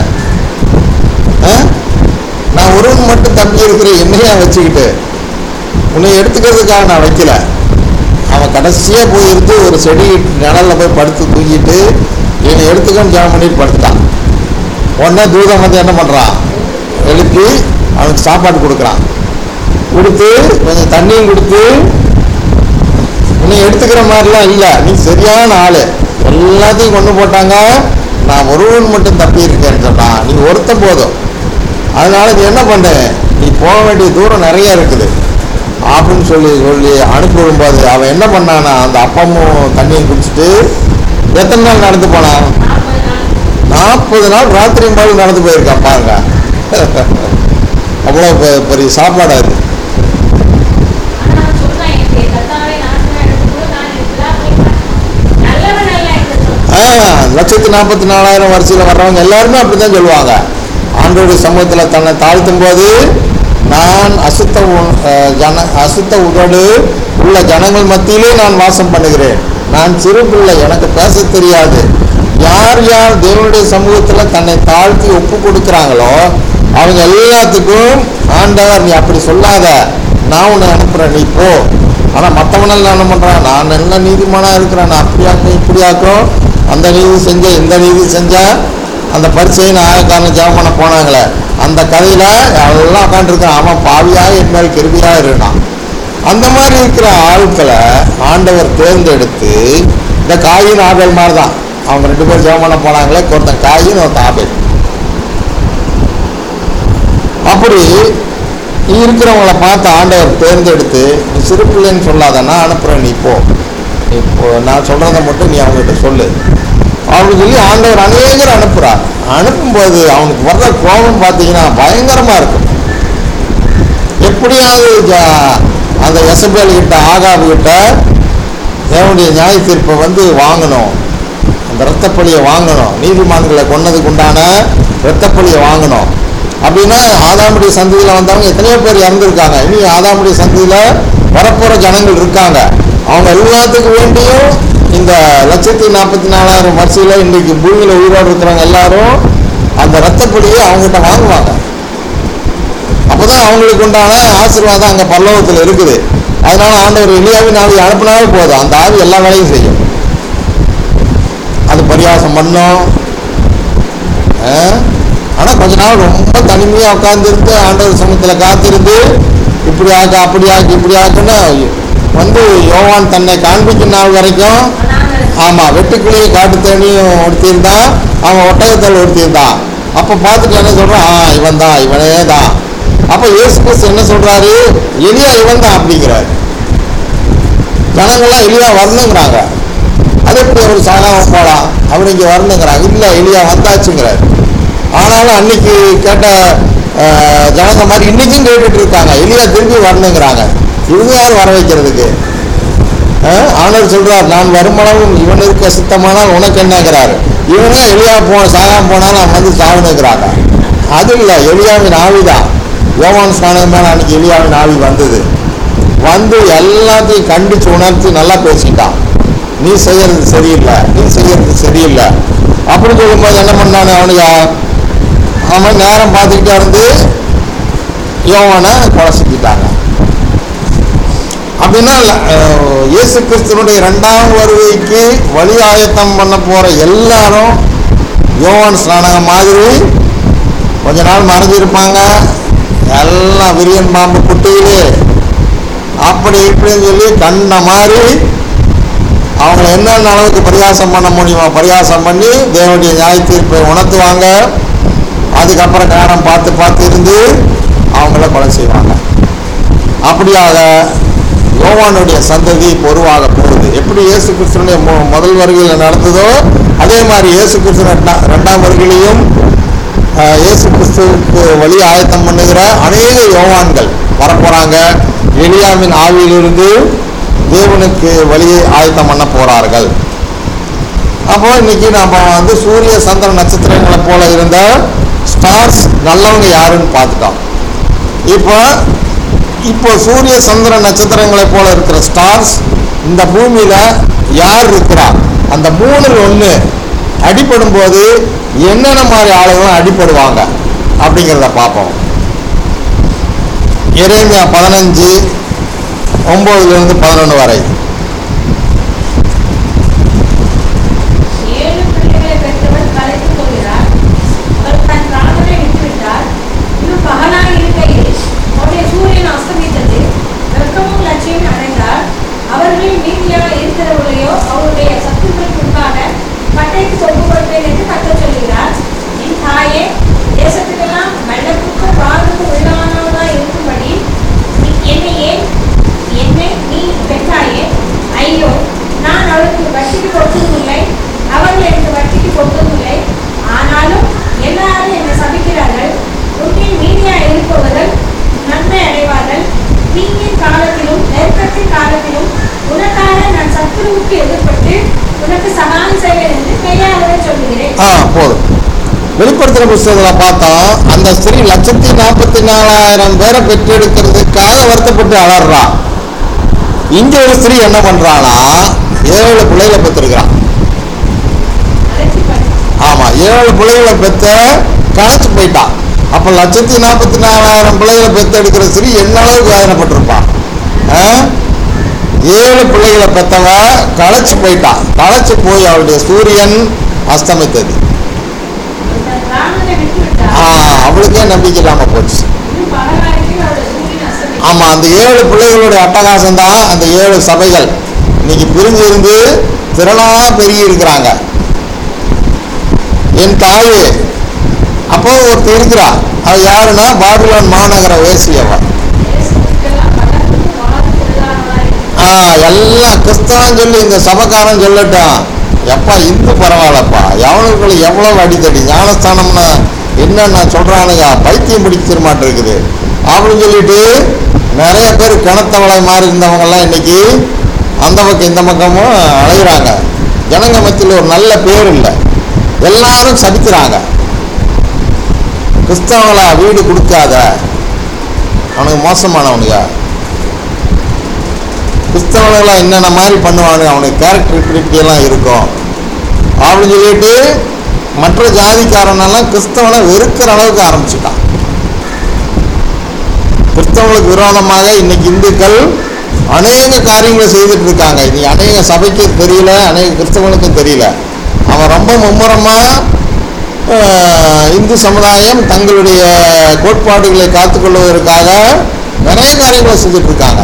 நான் ஒருவன் மட்டும் தம்பி இருக்கிற என்னையா வச்சுக்கிட்டு உன்னை எடுத்துக்கிறதுக்காக நான் வைக்கல. அவன் கடைசியாக போயிருந்து ஒரு செடி நிழலில் போய் படுத்து தூங்கிட்டு என்னை எடுத்துக்கன்னு ஜாம் பண்ணிட்டு படுத்துட்டான். உடனே தூதம் வந்து என்ன பண்ணுறான், எழுப்பி அவனுக்கு சாப்பாடு கொடுக்குறான். கொடுத்து கொஞ்சம் தண்ணியும் கொடுத்து, உன்னை எடுத்துக்கிற மாதிரிலாம் இல்லை, நீ சரியான ஆள், எல்லாத்தையும் கொண்டு போட்டாங்க, நான் ஒருவன் மட்டும் தப்பி இருக்கேன்னு சொன்னான். நீ ஒருத்த போதும், அதனால நீ என்ன பண்ண, நீ போக வேண்டிய தூரம் நிறைய இருக்குது அப்படின்னு சொல்லி சொல்லி அனுப்பி விடும்போது அவன் என்ன பண்ணானா, அந்த அப்பமும் தண்ணியும் குடிச்சிட்டு எத்தனை நாள் நடந்து போனான், நாற்பது நாள் ராத்திரியும் பால் நடந்து போயிருக்கான் பாருங்க. அவ்வளோ பெரிய சாப்பாடு அது. லட்சத்து நாற்பத்தி நாலாயிரம் வரிசையில் வர்றவங்க எல்லாருமே அப்படித்தான் சொல்லுவாங்க. ஆண்டோடைய சமூகத்தில் தன்னை தாழ்த்தும் போது, நான் அசுத்த ஜன அசுத்த உதடு உள்ள ஜனங்கள் மத்தியிலே நான் வாசம் பண்ணுகிறேன், நான் சிறு பிள்ளை, எனக்கு பேச தெரியாது. யார் யார் தேவனுடைய சமூகத்தில் தன்னை தாழ்த்தி ஒப்பு கொடுக்குறாங்களோ அவங்க எல்லாத்துக்கும் ஆண்டவர் நீ அப்படி சொல்லாத, நான் உன்னை அனுப்புகிறேன், நீ போ. ஆனால் மற்றவனெல்லாம் என்ன பண்ணுறான், நான் நல்ல நீதிமானாக இருக்கிறேன், நான் அப்படியாக்கும் இப்படியாக்கும், அந்த நீதி செஞ்ச இந்த நீதி செஞ்சா, அந்த பரிசைன்னு ஆயக்காரன் ஜெபம் பண்ண போனாங்களே அந்த கதையில் எல்லாம் உட்காந்துருக்கான். அவன் பாவியாக என் மேல் கிருபியாக இருந்தான். அந்த மாதிரி இருக்கிற ஆட்களை ஆண்டவர் தேர்ந்தெடுத்து, இந்த காயின் ஆபேல் மாதிரி தான், அவங்க ரெண்டு பேரும் ஜெபம் பண்ண போனாங்களே, ஒருத்தன் காயின் ஒருத்தன் ஆபேல். அப்படி இருக்கிறவங்களை பார்த்து ஆண்டவர் தேர்ந்தெடுத்து, நீ சிறு பிள்ளைன்னு சொல்லாத, நான் அனுப்புகிறேன், நீ போ, நீ இப்போ நான் சொல்கிறத மட்டும் நீ அவங்ககிட்ட சொல்லு அப்படின்னு சொல்லி ஆண்டவர் அநேகர் அனுப்புகிறார். அனுப்பும்போது அவனுக்கு வர்ற கோபம் பார்த்தீங்கன்னா பயங்கரமாக இருக்கும். எப்படியாவது அந்த எசபேல் கிட்ட ஆகாபு கிட்ட தேவனுடைய நியாய தீர்ப்பை வந்து வாங்கணும், அந்த இரத்தப்பழியை வாங்கணும், நீதிமான்களை கொன்னதுக்கு உண்டான இரத்தப்பழியை வாங்கணும். அப்படின்னா ஆதாமுடைய சந்ததியில் வந்தவங்க எத்தனையோ பேர் இறந்துருக்காங்க, இனி ஆதாமுடைய சந்ததியில் வரப்போகிற ஜனங்கள் இருக்காங்க. அவங்க எல்லாத்துக்கு வேண்டியும் இந்த லட்சத்தி நாற்பத்தி நாலாயிரம் வரிசையில் இன்றைக்கு பூமியில் உயிரோடு இருக்கிறவங்க எல்லாரும் அந்த இரத்தப்படியை அவங்ககிட்ட வாங்குவாங்க. அப்போதான் அவங்களுக்கு உண்டான ஆசீர்வாதம் அங்கே பல்லவத்தில் இருக்குது. அதனால ஆண்டவர் எலியாவின் ஆவி அனுப்பினாவே போதும், அந்த ஆவி எல்லா வேலையும் செய்யும். அது பரியாசம் பண்ணும். ஆனால் கொஞ்ச நாள் ரொம்ப தனிமையாக உட்காந்துருந்து ஆண்டவர் சமூகத்தில் காத்திருந்து இப்படி ஆக்கு அப்படி ஆக்கு இப்படி ஆக்குன்னு வந்து யோவான் தன்னை காண்பிக்கும் நாள் வரைக்கும், ஆமாம், வெட்டுக்கிளியும் காட்டு தேனியும் ஒடுத்தியிருந்தான், அவன் ஒட்டகத்தில் ஒடுத்தியிருந்தான். அப்போ பார்த்துட்டு என்ன சொல்கிறான், ஆ இவன் தான், இவனே தான். அப்போ இயேசு கிறிஸ்து என்ன சொல்கிறாரு, எலியா இவன் தான் அப்படிங்கிறாரு. ஜனங்கள்லாம் எலியா வரணுங்கிறாங்க. அது எப்படி அவர் சாகாம போகலாம், அவர் இங்கே வரணுங்கிறாங்க. இல்லை, எலியா வந்தாச்சுங்கிறார். ஆனாலும் அன்னைக்கு கேட்ட ஜனங்க மாதிரி இன்னைக்கும் கேட்டுட்டு இருக்காங்க, எலியா திரும்பி வரணுங்கிறாங்க. இவங்க யாரும் வர வைக்கிறதுக்கு? ஆண்டவர் சொல்றார், நான் வருமானமும் இவனுக்கு சித்தமானால் உனக்கு என்னங்கிறாரு. இவங்க எலியா போ சாகாம போனாலும் அவன் வந்து சாவணுங்கிறாங்க. அது இல்லை, எலியாவின் ஆவிதான். யோவான் ஸ்நானகம் மேலே அன்னைக்கு எலியாவின் ஆவி வந்தது. வந்து எல்லாத்தையும் கண்டிச்சு உணர்த்தி நல்லா பேசிட்டான். நீ செய்யறது சரியில்லை, நீ செய்யறது சரியில்லை அப்படின்னு சொல்லும்போது என்ன பண்ணானு, அவனுக்கு அவன் நேரம் பார்த்துக்கிட்டே இருந்து யோவானை கொலை செஞ்சுட்டாங்க. அப்படின்னா இயேசு கிறிஸ்துவனுடைய இரண்டாம் வருகைக்கு வழி ஆயத்தம் பண்ண போற எல்லாரும் யோவான் ஸ்நானகம் மாதிரி கொஞ்ச நாள் மறைஞ்சிருப்பாங்க. எல்லாம் விரியன் பாம்பு குட்டியிலே அப்படி இப்படின்னு சொல்லி கண்ட மாதிரி அவங்களை என்னென்ன அளவுக்கு பரிகாசம் பண்ண முடியுமோ பரிகாசம் பண்ணி தேவனுடைய நியாய தீர்ப்பை உணர்த்துவாங்க. அதுக்கப்புறம் நேரம் பார்த்து பார்த்து இருந்து அவங்கள கொலை செய்வாங்க. அப்படியாக யோவானுடைய சந்ததி பொருவாக போகுது. எப்படி இயேசு கிறிஸ்துவனுடைய முதல் வருகையில் நடந்ததோ அதே மாதிரி இயேசு கிறிஸ்து ரெண்டாம் வருகையிலையும் இயேசு கிறிஸ்துவுக்கு வழி ஆயத்தம் பண்ணுகிற அநேக யோவான்கள் வரப்போறாங்க. எலியாவின் ஆவியிலிருந்து தேவனுக்கு வழியை ஆயத்தம் பண்ண போறார்கள். அப்போ இன்னைக்கு நம்ம வந்து சூரிய சந்திர நட்சத்திரங்களை போல இருந்த ஸ்டார்ஸ் நல்லவங்க யாருன்னு பார்த்துட்டோம். இப்போ இப்போ சூரிய சந்திர நட்சத்திரங்களை போல இருக்கிற ஸ்டார்ஸ் இந்த பூமியில யார் இருக்கிறா, அந்த மூணில் ஒன்று அடிபடும் போது என்னென்ன மாதிரி ஆளுகளும் அடிபடுவாங்க அப்படிங்கிறத பார்ப்போம். எரேமியா பதினஞ்சு ஒன்பதுல இருந்து பதினொன்று வரை. வெளிப்படுத்துகிற புத்தகத்தில் பார்த்தோம், அந்த ஸ்திரீ லட்சத்தி நாற்பத்தி நாலாயிரம் பேரை பெற்றெடுக்கிறதுக்காக வருத்தப்பட்டு அலறா. இங்க ஒரு ஸ்திரீ என்ன பண்றானா, ஏழு பிள்ளைகளை பெற்றிருக்கிறான். ஆமா, ஏழு பிள்ளைகளை பெற்ற களைச்சு போயிட்டான். அப்ப லட்சத்தி நாற்பத்தி நாலாயிரம் பிள்ளைகளை பெற்று எடுக்கிற ஸ்திரீ என்ன அளவுக்கு வேதனைப்பட்டிருப்பான். ஏழு பிள்ளைகளை பெற்றவ களைச்சு போயிட்டான். களைச்சு போய் அவளுடைய சூரியன் அஸ்தமித்தது. அவளுக்கே நம்பிக்கை இல்லாம போச்சு. ஆமா, அந்த ஏழு பிள்ளைகளுடைய அட்டகாசம் தான் அந்த ஏழு சபைகள் இன்னைக்கு பிரிஞ்சு இருந்து திரளா பெருகி இருக்கிறாங்க. என் தாயே அப்போ ஒருத்தர் இருக்கிறா, அவ யாருன்னா பாபிலோன் மாநகர வேசியவ. ஆஹ் எல்லாம் கிறிஸ்தவன் சொல்லி இந்த சபைக்காரன் சொல்லட்டும், எப்பா இந்து பரவாயில்லப்பா, எவனுக்குள்ள எவ்வளவு அடித்தடி, ஞானஸ்தானம்னா என்னென்ன சொல்றானுங்க, பைத்தியம் பிடிச்சிட மாட்டு இருக்குது அப்படின்னு சொல்லிட்டு நிறைய பேர் கிணத்தவளை மாறி இருந்தவங்கெல்லாம் இன்னைக்கு அந்த பக்கம் இந்த பக்கமும் அலைகிறாங்க. ஜனங்க மத்தியில் ஒரு நல்ல பேர் இல்லை, எல்லாரும் சபிக்கிறாங்க. கிறிஸ்தவங்களா வீடு கொடுக்காத, அவனுக்கு மோசமானவனுங்க. கிறிஸ்தவங்களா என்னென்ன மாதிரி பண்ணுவானு, அவனுக்கு கேரக்டர் இப்படி இப்படியெல்லாம் இருக்கும் அப்படின்னு சொல்லிட்டு மற்ற ஜாதிக்காரனெல்லாம் கிறிஸ்தவனை வெறுக்கிற அளவுக்கு ஆரம்பிச்சுட்டான். கிறிஸ்தவங்களுக்கு விரோதமாக இன்னைக்கு இந்துக்கள் அநேக காரியங்களை செய்துட்டு இருக்காங்க. இது அநேக சபைக்கு தெரியல, அநேக கிறிஸ்தவனுக்கும் தெரியல. அவன் ரொம்ப மும்முரமா இந்து சமுதாயம் தங்களுடைய கோட்பாடுகளை காத்துக்கொள்வதற்காக நிறைய காரியங்களை செஞ்சுட்டு இருக்காங்க.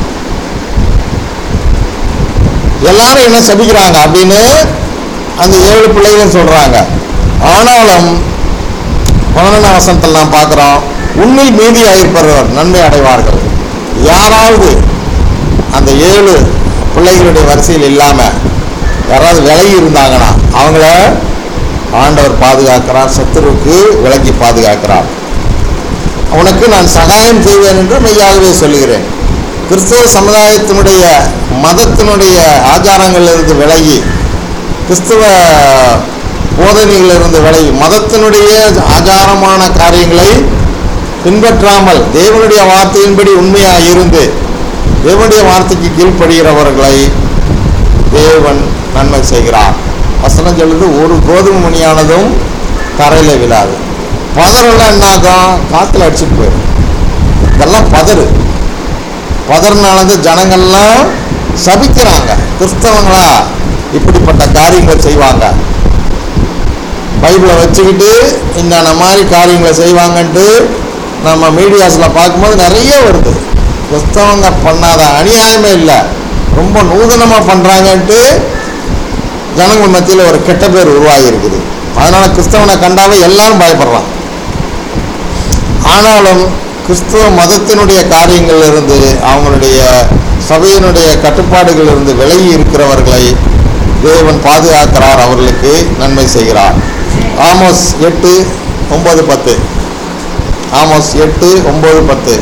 எல்லாரும் என்ன சபிக்கிறாங்க அப்படின்னு அந்த ஏழு பிள்ளைகளும் சொல்றாங்க. ஆனாலும் பதினொன்றாம் வசனத்தில் நாம் பார்க்கிறோம், உண்மையில் மீதியாயிருப்பவர் நன்மை அடைவார்கள். யாராவது அந்த ஏழு பிள்ளைகளுடைய வரிசையில் இல்லாம யாராவது விலகி இருந்தாங்கன்னா அவங்கள ஆண்டவர் பாதுகாக்கிறார், சத்துருவுக்கு விலக்கி பாதுகாக்கிறார். உனக்கு நான் சகாயம் செய்வேன் என்று மெய்யாகவே சொல்லுகிறேன். கிறிஸ்தவ சமுதாயத்தினுடைய மதத்தினுடைய ஆச்சாரங்களிலிருந்து விலகி, கிறிஸ்தவ போதனைகளிலிருந்து விலகி, மதத்தினுடைய ஆச்சாரமான காரியங்களை பின்பற்றாமல் தேவனுடைய வார்த்தையின்படி உண்மையாக இருந்து தேவனுடைய வார்த்தைக்கு கீழ்ப்படுகிறவர்களை தேவன் நன்மை செய்கிறார். வசனம் சொல்லுது, ஒரு கோதுமை மணியானதும் தரையில் விழாது. பதறெல்லாம் என்னாகும்? காற்றுல அடிச்சுட்டு போயிடும். இதெல்லாம் பதறு. பதறினாலது ஜனங்கள்லாம் சபிக்கிறாங்க. கிறிஸ்தவங்களா இப்படிப்பட்ட காரியங்கள் செய்வாங்க, பைபிளை வச்சுக்கிட்டு இந்த மாதிரி காரியங்களை செய்வாங்கன்ட்டு நம்ம மீடியாஸில் பார்க்கும்போது நிறைய வருது. கிறிஸ்தவங்க பண்ணாத அநியாயமே இல்லை, ரொம்ப நூதனமாக பண்ணுறாங்கன்ட்டு ஜனங்கள் மத்தியில் ஒரு கெட்ட பேர் உருவாகி இருக்குது. அதனால் கிறிஸ்தவனை கண்டாவே எல்லாரும் பயப்படுறான். ஆனாலும் கிறிஸ்தவ மதத்தினுடைய காரியங்கள் இருந்து, அவங்களுடைய சபையினுடைய கட்டுப்பாடுகள் இருந்து விலகி இருக்கிறவர்களை தேவன் பாதுகாக்கிறார், அவர்களுக்கு நன்மை செய்கிறார். ஆமோஸ் எட்டு ஒன்பது பத்து. ஆமோஸ் எட்டு ஒன்பது பத்து.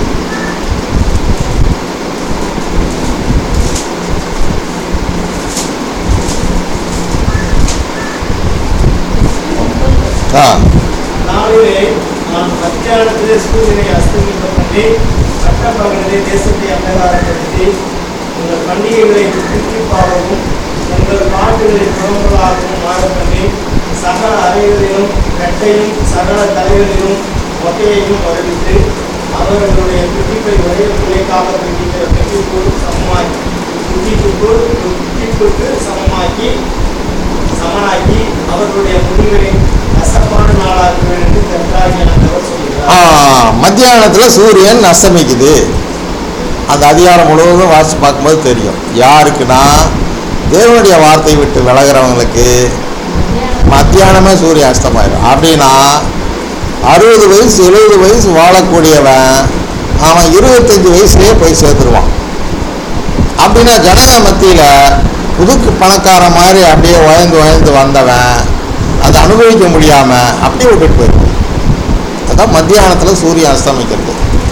ஆ நாளிலே நான் மத்தியானத்திலே சூரியனை அஸ்தமிக்க பண்ணி பட்டப்பகலிலே தேசத்தை அந்தகாரப்படுத்தி உங்கள் பண்டிகைகளை திருப்திப்பாகவும் உங்கள் காட்டுகளை புறம்புகளாகவும் மாற பண்ணி சகல அறைகளிலும் கட்டையும் சகல தலைகளிலும் மொட்டையையும் வருவித்து அவர்களுடைய துடிப்பை வயலுக்குள்ளே கால துடிக்கிற பெட்டிக்குள் சமமாக்கி துடிப்புக்கு துடிப்புக்கு சமமாக்கி சமனாக்கி அவர்களுடைய முடிவுகளை கசப்பான நாளாக்குவேன் என்று கர்த்தராகிய ஆண்டவர் சொல்கிறார். மத்தியானத்தில் சூரியன் அஸ்தமிக்குது. அந்த அதிகாரம் முழுவதும் வாசித்து பார்க்கும்போது தெரியும். யாருக்குன்னா தேவனுடைய வார்த்தை விட்டு விலகிறவங்களுக்கு மத்தியானமே சூரியன் அஸ்தமாயிடும். அப்படின்னா அறுபது வயசு எழுபது வயசு வாழக்கூடியவன் அவன் இருபத்தஞ்சி வயசுலேயே போய் சேர்த்துருவான். அப்படின்னா ஜனங்க மத்தியில் புதுக்கு பணக்கார மாதிரி அப்படியே உயர்ந்து உயர்ந்து வந்தவன் அதை அனுபவிக்க முடியாமல் அப்படியே விட்டுட்டு போயிடுவான். அதான் மத்தியானத்தில் சூரியன் அஸ்தமிக்கிறது.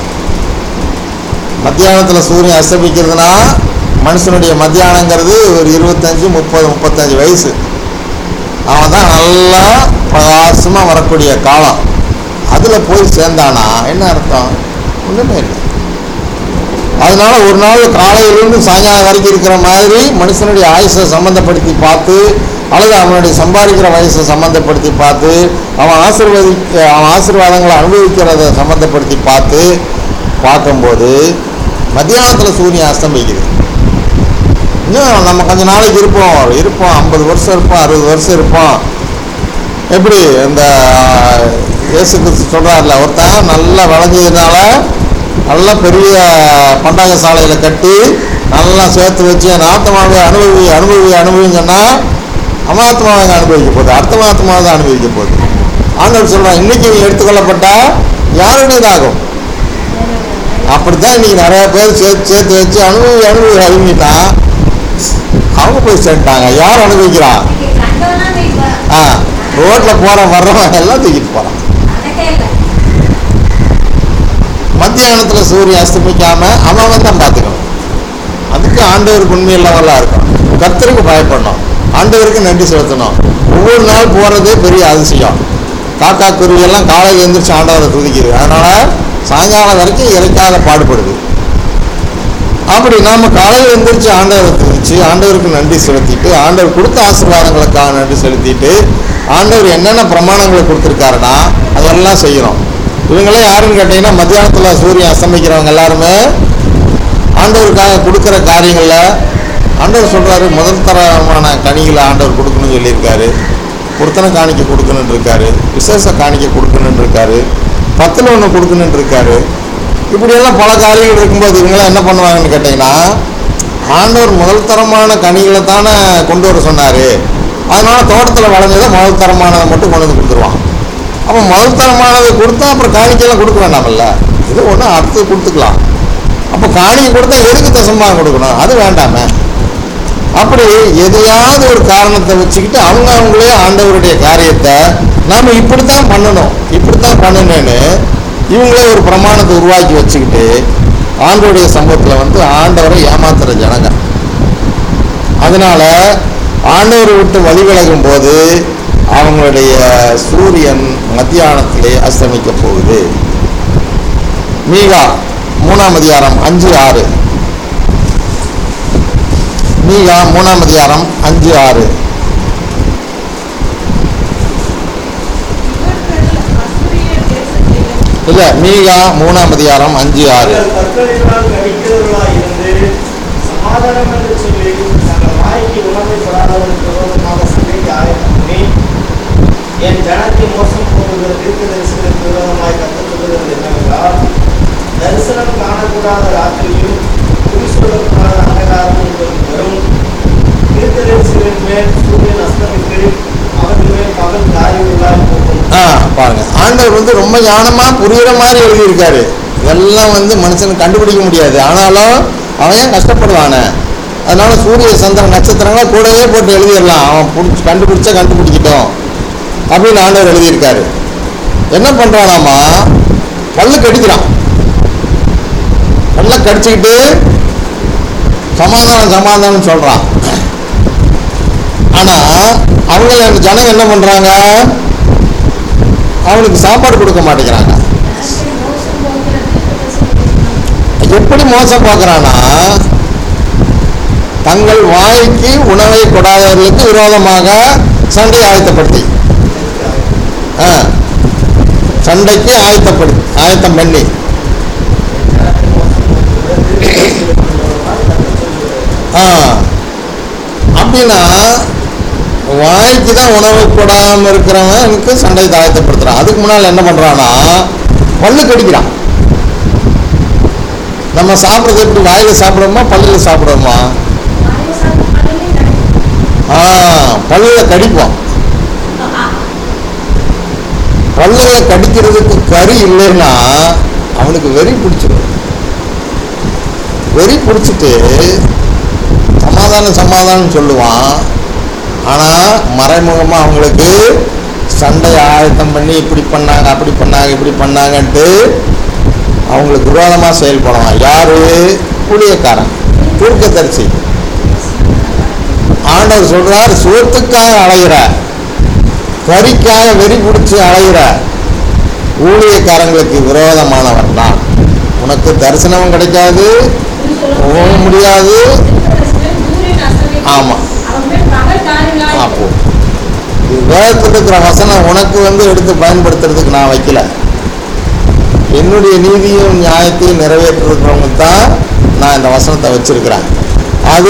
மத்தியானத்தில் சூரியன் அஸ்தமிக்கிறதுனா மனுஷனுடைய மத்தியானங்கிறது ஒரு இருபத்தஞ்சி முப்பது முப்பத்தஞ்சு வயசு. அவன் தான் நல்லா பிரகாசமாக வரக்கூடிய காலம். அதில் போய் சேர்ந்தானா என்ன அர்த்தம்? ஒன்றுமே இல்லை. அதனால ஒரு நாள் காலையிலிருந்து சாயங்காலம் வரைக்கும் இருக்கிற மாதிரி மனுஷனுடைய ஆயுசை சம்மந்தப்படுத்தி பார்த்து, அல்லது அவனுடைய சம்பாதிக்கிற வயசை சம்மந்தப்படுத்தி பார்த்து, அவன் ஆசீர்வதி அவன் ஆசீர்வாதங்களை அனுபவிக்கிறத சம்மந்தப்படுத்தி பார்த்து பார்க்கும்போது மத்தியானத்தில் சூரியன் அஸ்தமிக்குது. இன்னும் நம்ம கொஞ்சம் நாளைக்கு இருப்போம் இருப்போம் ஐம்பது வருஷம் இருப்போம், அறுபது வருஷம் இருப்போம். எப்படி இந்த இயேசு கிறிஸ்து சொல்கிறார்ல, ஒருத்தன் நல்லா விளைஞ்சதுனால நல்லா பெரிய பண்டாக சாலையில் கட்டி நல்லா சேர்த்து வச்சு என் ஆத்மாவை அனுபவி அனுபவி அனுபவின்னு சொன்னால் அமாத்மாவை அனுபவிக்க போகுது, அர்த்தமாத்மாவை தான் அனுபவிக்க போகுது. ஆண்டவர் சொல்கிறான், இன்றைக்கி நீ எடுத்துக்கொள்ளப்பட்டால் யாருடையதாகும். அப்படித்தான் இன்றைக்கி நிறையா பேர் சேர்த்து சேர்த்து வச்சு அனுபவி அனுபவி அனுபவிட்டா அவங்க போய் சேர்ந்துட்டாங்க. யார் அனுபவிக்கிறான்? ஆ ரோட்டில் போகிற வர்றவங்க எல்லாம் தூக்கிட்டு போகிறான். மத்தியானத்தில் சூரியன் அஸ்தமிக்காமல் அவன் தான் பார்த்துக்கணும். அதுக்கு ஆண்டவருக்கு உண்மையில்லவெல்லாம் இருக்கணும். கர்த்தருக்கு பயப்படணும், ஆண்டவருக்கு நன்றி செலுத்தணும். ஒவ்வொரு நாள் போகிறதே பெரிய அதிசயம். காக்கா குருவியெல்லாம் காலையில் எழுந்திரிச்சு ஆண்டவரை துதிக்குது. அதனால் சாயங்காலம் வரைக்கும் இறைக்காக பாடுபடுது. அப்படி நாம் காலையில் எழுந்திரிச்சு ஆண்டவரை துதிச்சு ஆண்டவருக்கு நன்றி செலுத்திட்டு, ஆண்டவர் கொடுத்த ஆசீர்வாதங்களுக்காக நன்றி செலுத்திட்டு, ஆண்டவர் என்னென்ன பிரமாணங்களை கொடுத்துருக்காருன்னா அதெல்லாம் செய்யணும். இவங்களே யாருன்னு கேட்டிங்கன்னா மத்தியானத்தில் சூரியன் அஸ்தமிக்கிறவங்க எல்லாருமே ஆண்டவருக்காக கொடுக்குற காரியங்களில் ஆண்டவர் சொல்கிறாரு, முதல் தரமான கனிகளை ஆண்டவர் கொடுக்கணும்னு சொல்லியிருக்காரு, பொருத்தனை காணிக்க கொடுக்கணுன்னு இருக்காரு, விசேஷ காணிக்க கொடுக்கணுன்னு இருக்காரு, பத்தில் ஒன்று கொடுக்கணுன்னு இருக்காரு. இப்படியெல்லாம் பல காரியங்கள் இருக்கும்போது இவங்களாம் என்ன பண்ணுவாங்கன்னு கேட்டிங்கன்னா, ஆண்டவர் முதல் தரமான கனிகளை தானே கொண்டு வர சொன்னார், அதனால் தோட்டத்தில் வளைஞ்சதை முதல் தரமானதை மட்டும் கொண்டு வந்து கொடுத்துருவான். அப்போ முதல் தரமானதை கொடுத்தா அப்புறம் காணிக்கையெல்லாம் கொடுக்க வேண்டாமல்ல, இது ஒன்று அடுத்து கொடுத்துக்கலாம். அப்போ காணிக்கை கொடுத்தா எதுக்கு தசமாக கொடுக்கணும்? அது வேண்டாமே. அப்படி எதையாவது ஒரு காரணத்தை வச்சுக்கிட்டு அவங்க அவங்களே ஆண்டவருடைய காரியத்தை நாம் இப்படித்தான் பண்ணணும் இப்படித்தான் பண்ணணும்னு இவங்களே ஒரு பிரமாணத்தை உருவாக்கி வச்சுக்கிட்டு ஆண்டவருடைய சம்பவத்தில் வந்து ஆண்டவரை ஏமாத்துற ஜனங்க. அதனால ஆண்டவரை விட்டு வழி விலகும் போது அவங்களுடைய சூரியன் மத்தியானத்திலே அஸ்தமிக்க போகுது. மீகா மூணாம் அதிகாரம் அஞ்சு ஆறு மீகா மூணாம் அதிகாரம் அஞ்சு ஆறு இல்ல மீகா மூணாம் அதிகாரம் அஞ்சு ஆறு கற்களினால் கடிக்கிறவர்களாய் இருந்து சமாதானம் என்று சொல்லி தங்கள் வாய்க்கு உணவை கொடாதவர்களுக்கு விரோதமாக சண்டைக்கு ஆயத்தம் பண்ணி என் ஜனத்தை மோசம் போடுகிற தீர்க்க தரிசனத்துக்கு விரோதமாய் கற்றுக் கொள்கிறது என்னவென்றால் தரிசனம் காணக்கூடாத ராத்திரியும் குறி சொல்லக்கூடாத அந்தகாரம் உங்களுக்கு வரும். தீர்க்க தரிசனின் மேல் சூரியன் அஸ்தமித்து அவர்கள் மேல் பகல் காரியங்களாய் போகும். ஆ பாருங்க, ஆண்டவர் வந்து ரொம்ப ஞானமா புரியுற மாதிரி எழுதியிருக்காரு. இதெல்லாம் வந்து மனுஷனுக்கு கண்டுபிடிக்க முடியாது. ஆனாலும் அவன் ஏன் கஷ்டப்படுவானே? அதனால சூரிய சந்திரன் நட்சத்திரங்களை கூடவே போட்டு எழுதிடலாம். அவன் பிடிச்சி கண்டுபிடிச்சா கண்டுபிடிக்கிட்டோம் அப்படின்னு ஆண்டவர் எழுதியிருக்காரு. என்ன பண்றானாமா, பல்லு கடிக்கிறான். பல்ல கடிச்சுக்கிட்டு சமாதானம் சமாதானம் சொல்றான். ஆனா அவங்க ஜனங்க என்ன பண்றாங்க, அவனுக்கு சாப்பாடு கொடுக்க மாட்டேங்கிறாங்க. எப்படி மோசம் போக்குறானா, தங்கள் வாய்க்கு உணவை கொடாதவர்களுக்கு விரோதமாக சண்டை ஆயத்தப்படுத்தி சண்டைக்கு ஆயத்தப்படு ஆயத்தம் பண்ணி அப்படின்னா வாய்க்கு தான் உணவு போடாமல் இருக்கிறவனுக்கு சண்டை ஆயத்தப்படுத்துறான். அதுக்கு முன்னால் என்ன பண்றான்னா பல்லு கடிக்கிறான். நம்ம சாப்பிட்றது எப்படி வாயில சாப்பிடுவோமா பல்லுல சாப்பிடுவோமா? ஆ பல்லுல கடிப்போம். பல்லுல கடிக்கிறதுக்கு கறி இல்லைன்னா அவனுக்கு வெறி பிடிச்சிடும். வெறி பிடிச்சிட்டு சமாதானம் சமாதானம் சொல்லுவான். ஆனால் மறைமுகமாக அவங்களுக்கு சண்டை ஆயத்தம் பண்ணி இப்படி பண்ணாங்க அப்படி பண்ணாங்க இப்படி பண்ணாங்கன்ட்டு அவங்களுக்கு விரோதமாக செயல்படுவான். யாரு? ஊழியக்காரன், தீர்க்கதரிசி. ஆண்டவர் சொல்றார், சோத்துக்காக அலைகிற, கறிக்காக வெறி பிடிச்சி அலைகிற ஊழியக்காரங்களுக்கு விரோதமானவன் தான். உனக்கு தரிசனமும் கிடைக்காது, போக முடியாது. ஆமாம், அப்போ வேதத்தில் இருக்கிற வசனம் உனக்கு வந்து எடுத்து பயன்படுத்துறதுக்கு நான் வைக்கல. என்னுடைய நீதியும் நியாயத்தையும் நிறைவேற்றுறவங்க தான் நான் இந்த வசனத்தை வச்சிருக்கிறேன். அது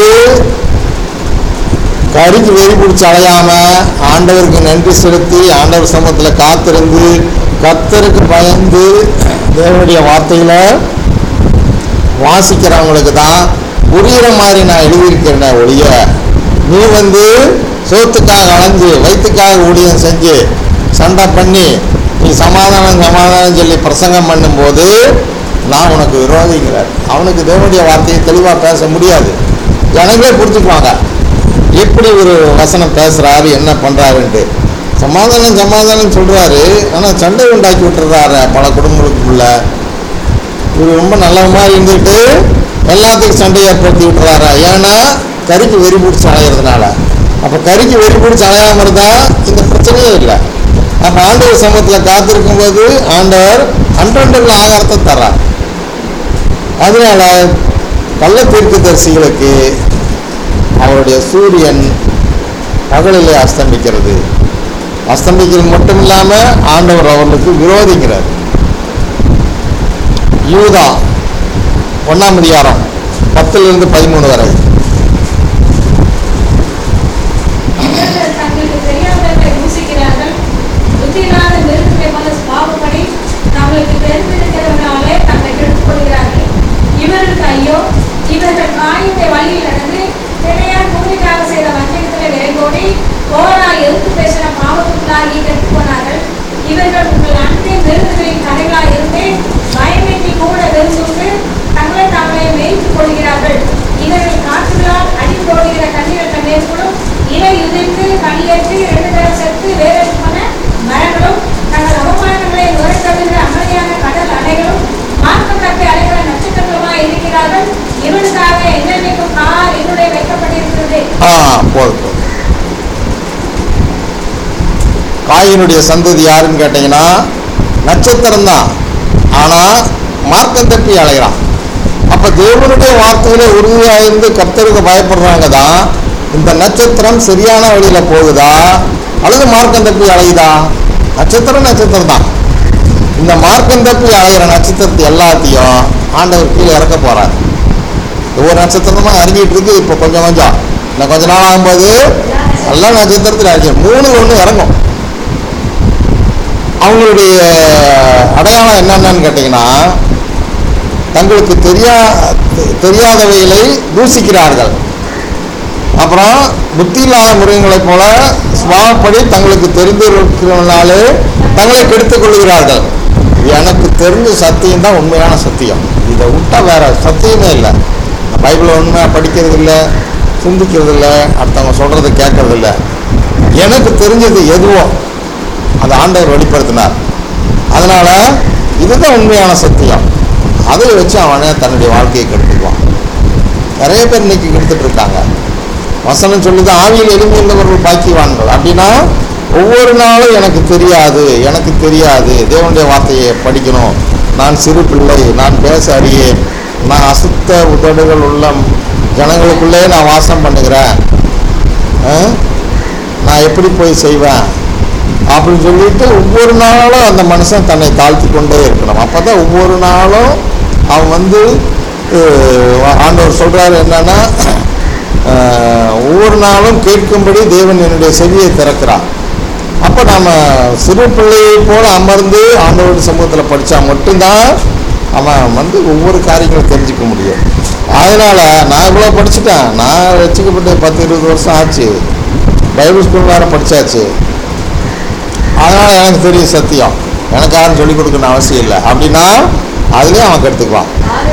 கறிக்கு வெறி பிடிச்சி அலையாம ஆண்டவருக்கு நன்றி செலுத்தி ஆண்டவர் சமூகத்தில் காத்திருந்து கர்த்தருக்கு பயந்து தேவனுடைய வார்த்தைகளை வாசிக்கிறவங்களுக்கு தான் புரிகிற மாதிரி நான் எழுதியிருக்கிறேன் ஒழிய, நீ வந்து சோத்துக்காக அலைஞ்சு வயிற்றுக்காக ஊழியம் செஞ்சு சண்டை பண்ணி நீ சமாதானம் சமாதானம் சொல்லி பிரசங்கம் பண்ணும்போது நான் உனக்கு விரோதிங்கிறார். அவனுக்கு தேவனுடைய வார்த்தையை தெளிவாக பேச முடியாது. ஜனங்களே புரிஞ்சுக்குவாங்க எப்படி ஒரு வசனம் பேசுகிறாரு என்ன பண்ணுறாருன்ட்டு. சமாதானம் சமாதானம் சொல்கிறாரு, ஆனால் சண்டை உண்டாக்கி விட்டுறாரு பல குடும்பங்களுக்குள்ள. இவர் ரொம்ப நல்ல மாதிரி இருந்துட்டு எல்லாத்துக்கும் சண்டை ஏற்படுத்தி விட்டுறாரு. ஏன்னா கறிக்கு வெறி பிடிச்சி அலையிறதுனால. அப்போ கறிக்கு வெறி பிடிச்சி அலையாமல் இருந்தால் இந்த பிரச்சனையே இல்லை. அப்போ ஆண்டவர் சமூகத்தில் காத்திருக்கும் போது ஆண்டவர் அன்றன்றுள்ள ஆகாரத்தை தர்றார். அதனால கள்ள தீர்க்கதரிசிகளுக்கு அவருடைய சூரியன் பகலிலே அஸ்தமிக்கிறது. அஸ்தமிக்கிறது மட்டும் இல்லாமல் ஆண்டவர் அவர்களுக்கு விரோதிக்கிறார். யூதா ஒன்றாம் அதிகாரம் பத்திலிருந்து பதிமூணு வரை. இவர்களுக்கு ஐயோ, இவர்கள் காயத்தை வழியில் நடந்து திரையார் பூமிக்காக செய்த வஞ்சகத்திலே விரைந்தோடி போராய் எதிர்த்து பேசின பாவத்துக்குள்ளாகி கெட்டுப் போனார்கள். இவர்கள் உங்கள் அன்பின் விருந்துகளின் கடைகளாய் இருந்து பயமின்றி கூட விருந்துண்டு தங்களை தாங்களே மேய்த்துக் கொள்கிறார்கள். இவர்கள் காற்று ஆ போதும் போதும். காயினுடைய சந்ததி யாருன்னு கேட்டீங்கன்னா நட்சத்திரம் தான். ஆனால் மார்க்கம் தப்பி அலைகிறான். அப்போ தேவனுடைய வார்த்தையில உறுதியாக இருந்து கர்த்தருக்கு பயப்படுறாங்க தான் இந்த நட்சத்திரம் சரியான வழியில் போகுதா அல்லது மார்க்கம் தப்பி அலையுதா? நட்சத்திரம் நட்சத்திரம் தான். இந்த மார்க்கம் தப்பி அலைகிற நட்சத்திரத்தை எல்லாத்தையும் ஆண்டவர் கீழே இறக்க போறார். ஒவ்வொரு நட்சத்திரமா இறங்கிட்டு இருக்கு. இப்போ கொஞ்சம் கொஞ்சம் இன்னும் கொஞ்ச நாள் ஆகும்போது எல்லா நட்சத்திரத்தில் இறங்கி மூணு ஒன்று இறங்கும். அவங்களுடைய அடையாளம் என்னென்னு கேட்டிங்கன்னா தங்களுக்கு தெரியா தெரியாதவைகளை தூசிக்கிறார்கள். அப்புறம் புத்தி இல்லாத மிருகங்களைப் போல சுபாவப்படி தங்களுக்கு தெரிந்திருக்கிறனாலே தங்களை கெடுத்துக் கொள்கிறார்கள். எனக்கு தெரிஞ்ச சத்தியம் தான் உண்மையான சத்தியம். இதை விட்டா வேற சத்தியமே இல்லை. பைபிளை உண்மையாக படிக்கிறது இல்லை, சிந்திக்கிறது இல்லை, அடுத்தவங்க சொல்கிறத கேட்கறது இல்லை. எனக்கு தெரிஞ்சது எதுவோ அதை ஆண்டவர் வெளிப்படுத்தினார். அதனால் இதுதான் உண்மையான சத்தியம். அதை வச்சு அவனை தன்னுடைய வாழ்க்கையை கெடுத்துக்குவான். நிறைய பேர் இன்னைக்கு கெடுத்துட்டு இருக்காங்க. வசனம் சொல்லுது ஆவியில் எளிமையுள்ளவர்கள் பாக்கியவான்கள். அப்படின்னா ஒவ்வொரு நாளும் எனக்கு தெரியாது எனக்கு தெரியாது தேவனுடைய வார்த்தையை படிக்கணும், நான் சிறு பிள்ளை, நான் பேச அறியேன், நான் அசுத்த உதடுகள் உள்ள ஜனங்களுக்குள்ளே நான் வாசம் பண்ணுகிறேன், நான் எப்படி போய் செய்வேன் அப்படின்னு சொல்லிட்டு ஒவ்வொரு நாளும் அந்த மனுஷன் தன்னை தாழ்த்தி கொண்டே இருக்கணும். அப்போ தான் ஒவ்வொரு நாளும் அவன் வந்து ஆண்டவர் சொல்கிறாரு என்னன்னா, ஒவ்வொரு நாளும் கேட்கும்படி தேவன் என்னுடைய செவியை திறக்கிறான். அப்போ நம்ம சிறு பிள்ளையை போல அமர்ந்து ஆண்டவருடைய சமூகத்தில் படித்தா மட்டும்தான் அவன் வந்து ஒவ்வொரு காரியங்களும் தெரிஞ்சுக்க முடியும். அதனால் நான் இவ்வளோ படிச்சுட்டேன், நான் வச்சுக்கப்பட்டு பத்து இருபது வருஷம் ஆச்சு, பைபிள் ஸ்கூல் வேறு படித்தாச்சு, அதனால் எனக்கு தெரியும் சத்தியம், எனக்கு யாரும் சொல்லிக் கொடுக்கணும்னு அவசியம் இல்லை அப்படின்னா அதுலேயே அவன் கெடுத்துக்குவான்.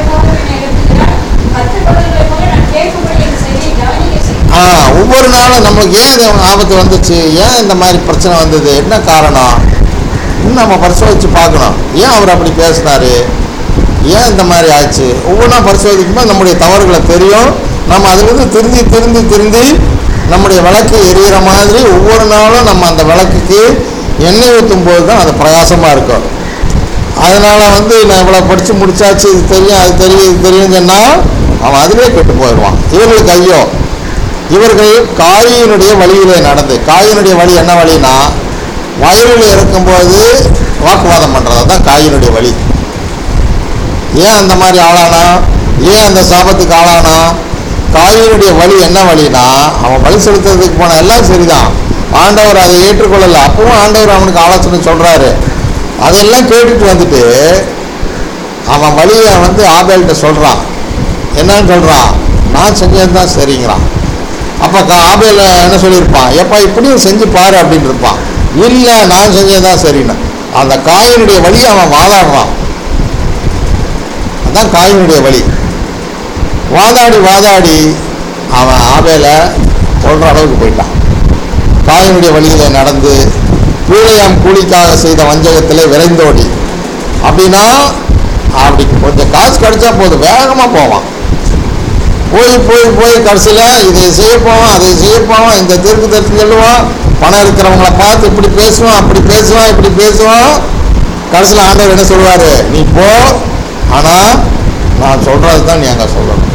ஆ ஒவ்வொரு நாளும் நமக்கு ஏன் இது ஆபத்து வந்துச்சு, ஏன் இந்த மாதிரி பிரச்சனை வந்தது, என்ன காரணம், இன்னும் நம்ம பரிசோதித்து பார்க்கணும். ஏன் அவர் அப்படி பேசினார், ஏன் இந்த மாதிரி ஆச்சு, ஒவ்வொன்றா பரிசோதிக்கும்போது நம்முடைய தவறுகளை தெரியும். நம்ம அதுலேருந்து திருந்தி திருந்தி திருந்தி நம்முடைய விளக்கு எரிகிற மாதிரி ஒவ்வொரு நாளும் நம்ம அந்த விளக்குக்கு எண்ணெய் ஊற்றும் போது தான் அது பிரகாசமாக இருக்கும். அதனால் வந்து நான் இவ்வளோ படித்து முடிச்சாச்சு, இது தெரியும் அது தெரியும் இது தெரியும் சொன்னால் அவன் அதிலே கெட்டு போயிடுவான். இவர்களுக்கு ஐயோ, இவர்கள் காயினுடைய வழியிலே நடந்து, காயினுடைய வழி என்ன வழினா வயலில் இருக்கும்போது வாக்குவாதம் பண்ணுறது தான் காயினுடைய வழி. ஏன் அந்த மாதிரி ஆளானா, ஏன் அந்த சாபத்துக்கு ஆளானா, காயினுடைய வழி என்ன வழினா அவன் வழி செலுத்துறதுக்கு போன எல்லாம் சரிதான், ஆண்டவர் அதை ஏற்றுக்கொள்ளலை. அப்பவும் ஆண்டவர் அவனுக்கு ஆலோசனை சொல்கிறாரு. அதெல்லாம் கேட்டுட்டு வந்துட்டு அவன் வழியை வந்து ஆபேல்கிட்ட சொல்கிறான். என்னன்னு சொல்கிறான், நான் செஞ்சது தான் சரிங்கிறான். அப்போ ஆபேல் என்ன சொல்லியிருப்பான், எப்பா இப்படியும் செஞ்சு பாரு அப்படின்னு இருப்பான். இல்லை நான் செஞ்சது தான் சரின்னு அந்த காயினுடைய வழியை அவன் வாதாடுறான். அதுதான் காயினுடைய வழி. வாதாடி வாதாடி அவன் ஆபேலை சொல்கிற அளவுக்கு போயிட்டான். காயினுடைய வழியில் நடந்து பீழையாம் கூலிக்காக செய்த வஞ்சகத்தில் விரைந்தோடி, அப்படின்னா அப்படி கொஞ்சம் காசு கிடைச்சா போதும் வேகமாக போவான். போய் போய் போய் கடைசியில் இதை செய்ய போவான், அதை செய்ய போவான், இந்த தீர்ப்பு தரிசி சொல்லுவான், பணம் இருக்கிறவங்கள பார்த்து இப்படி பேசுவான் அப்படி பேசுவான் இப்படி பேசுவான். கடைசியில் ஆண்டவர் என்ன சொல்லுவார், நீ போ, ஆனால் நான் சொல்கிறது தான் நீ அங்கே சொல்லணும்.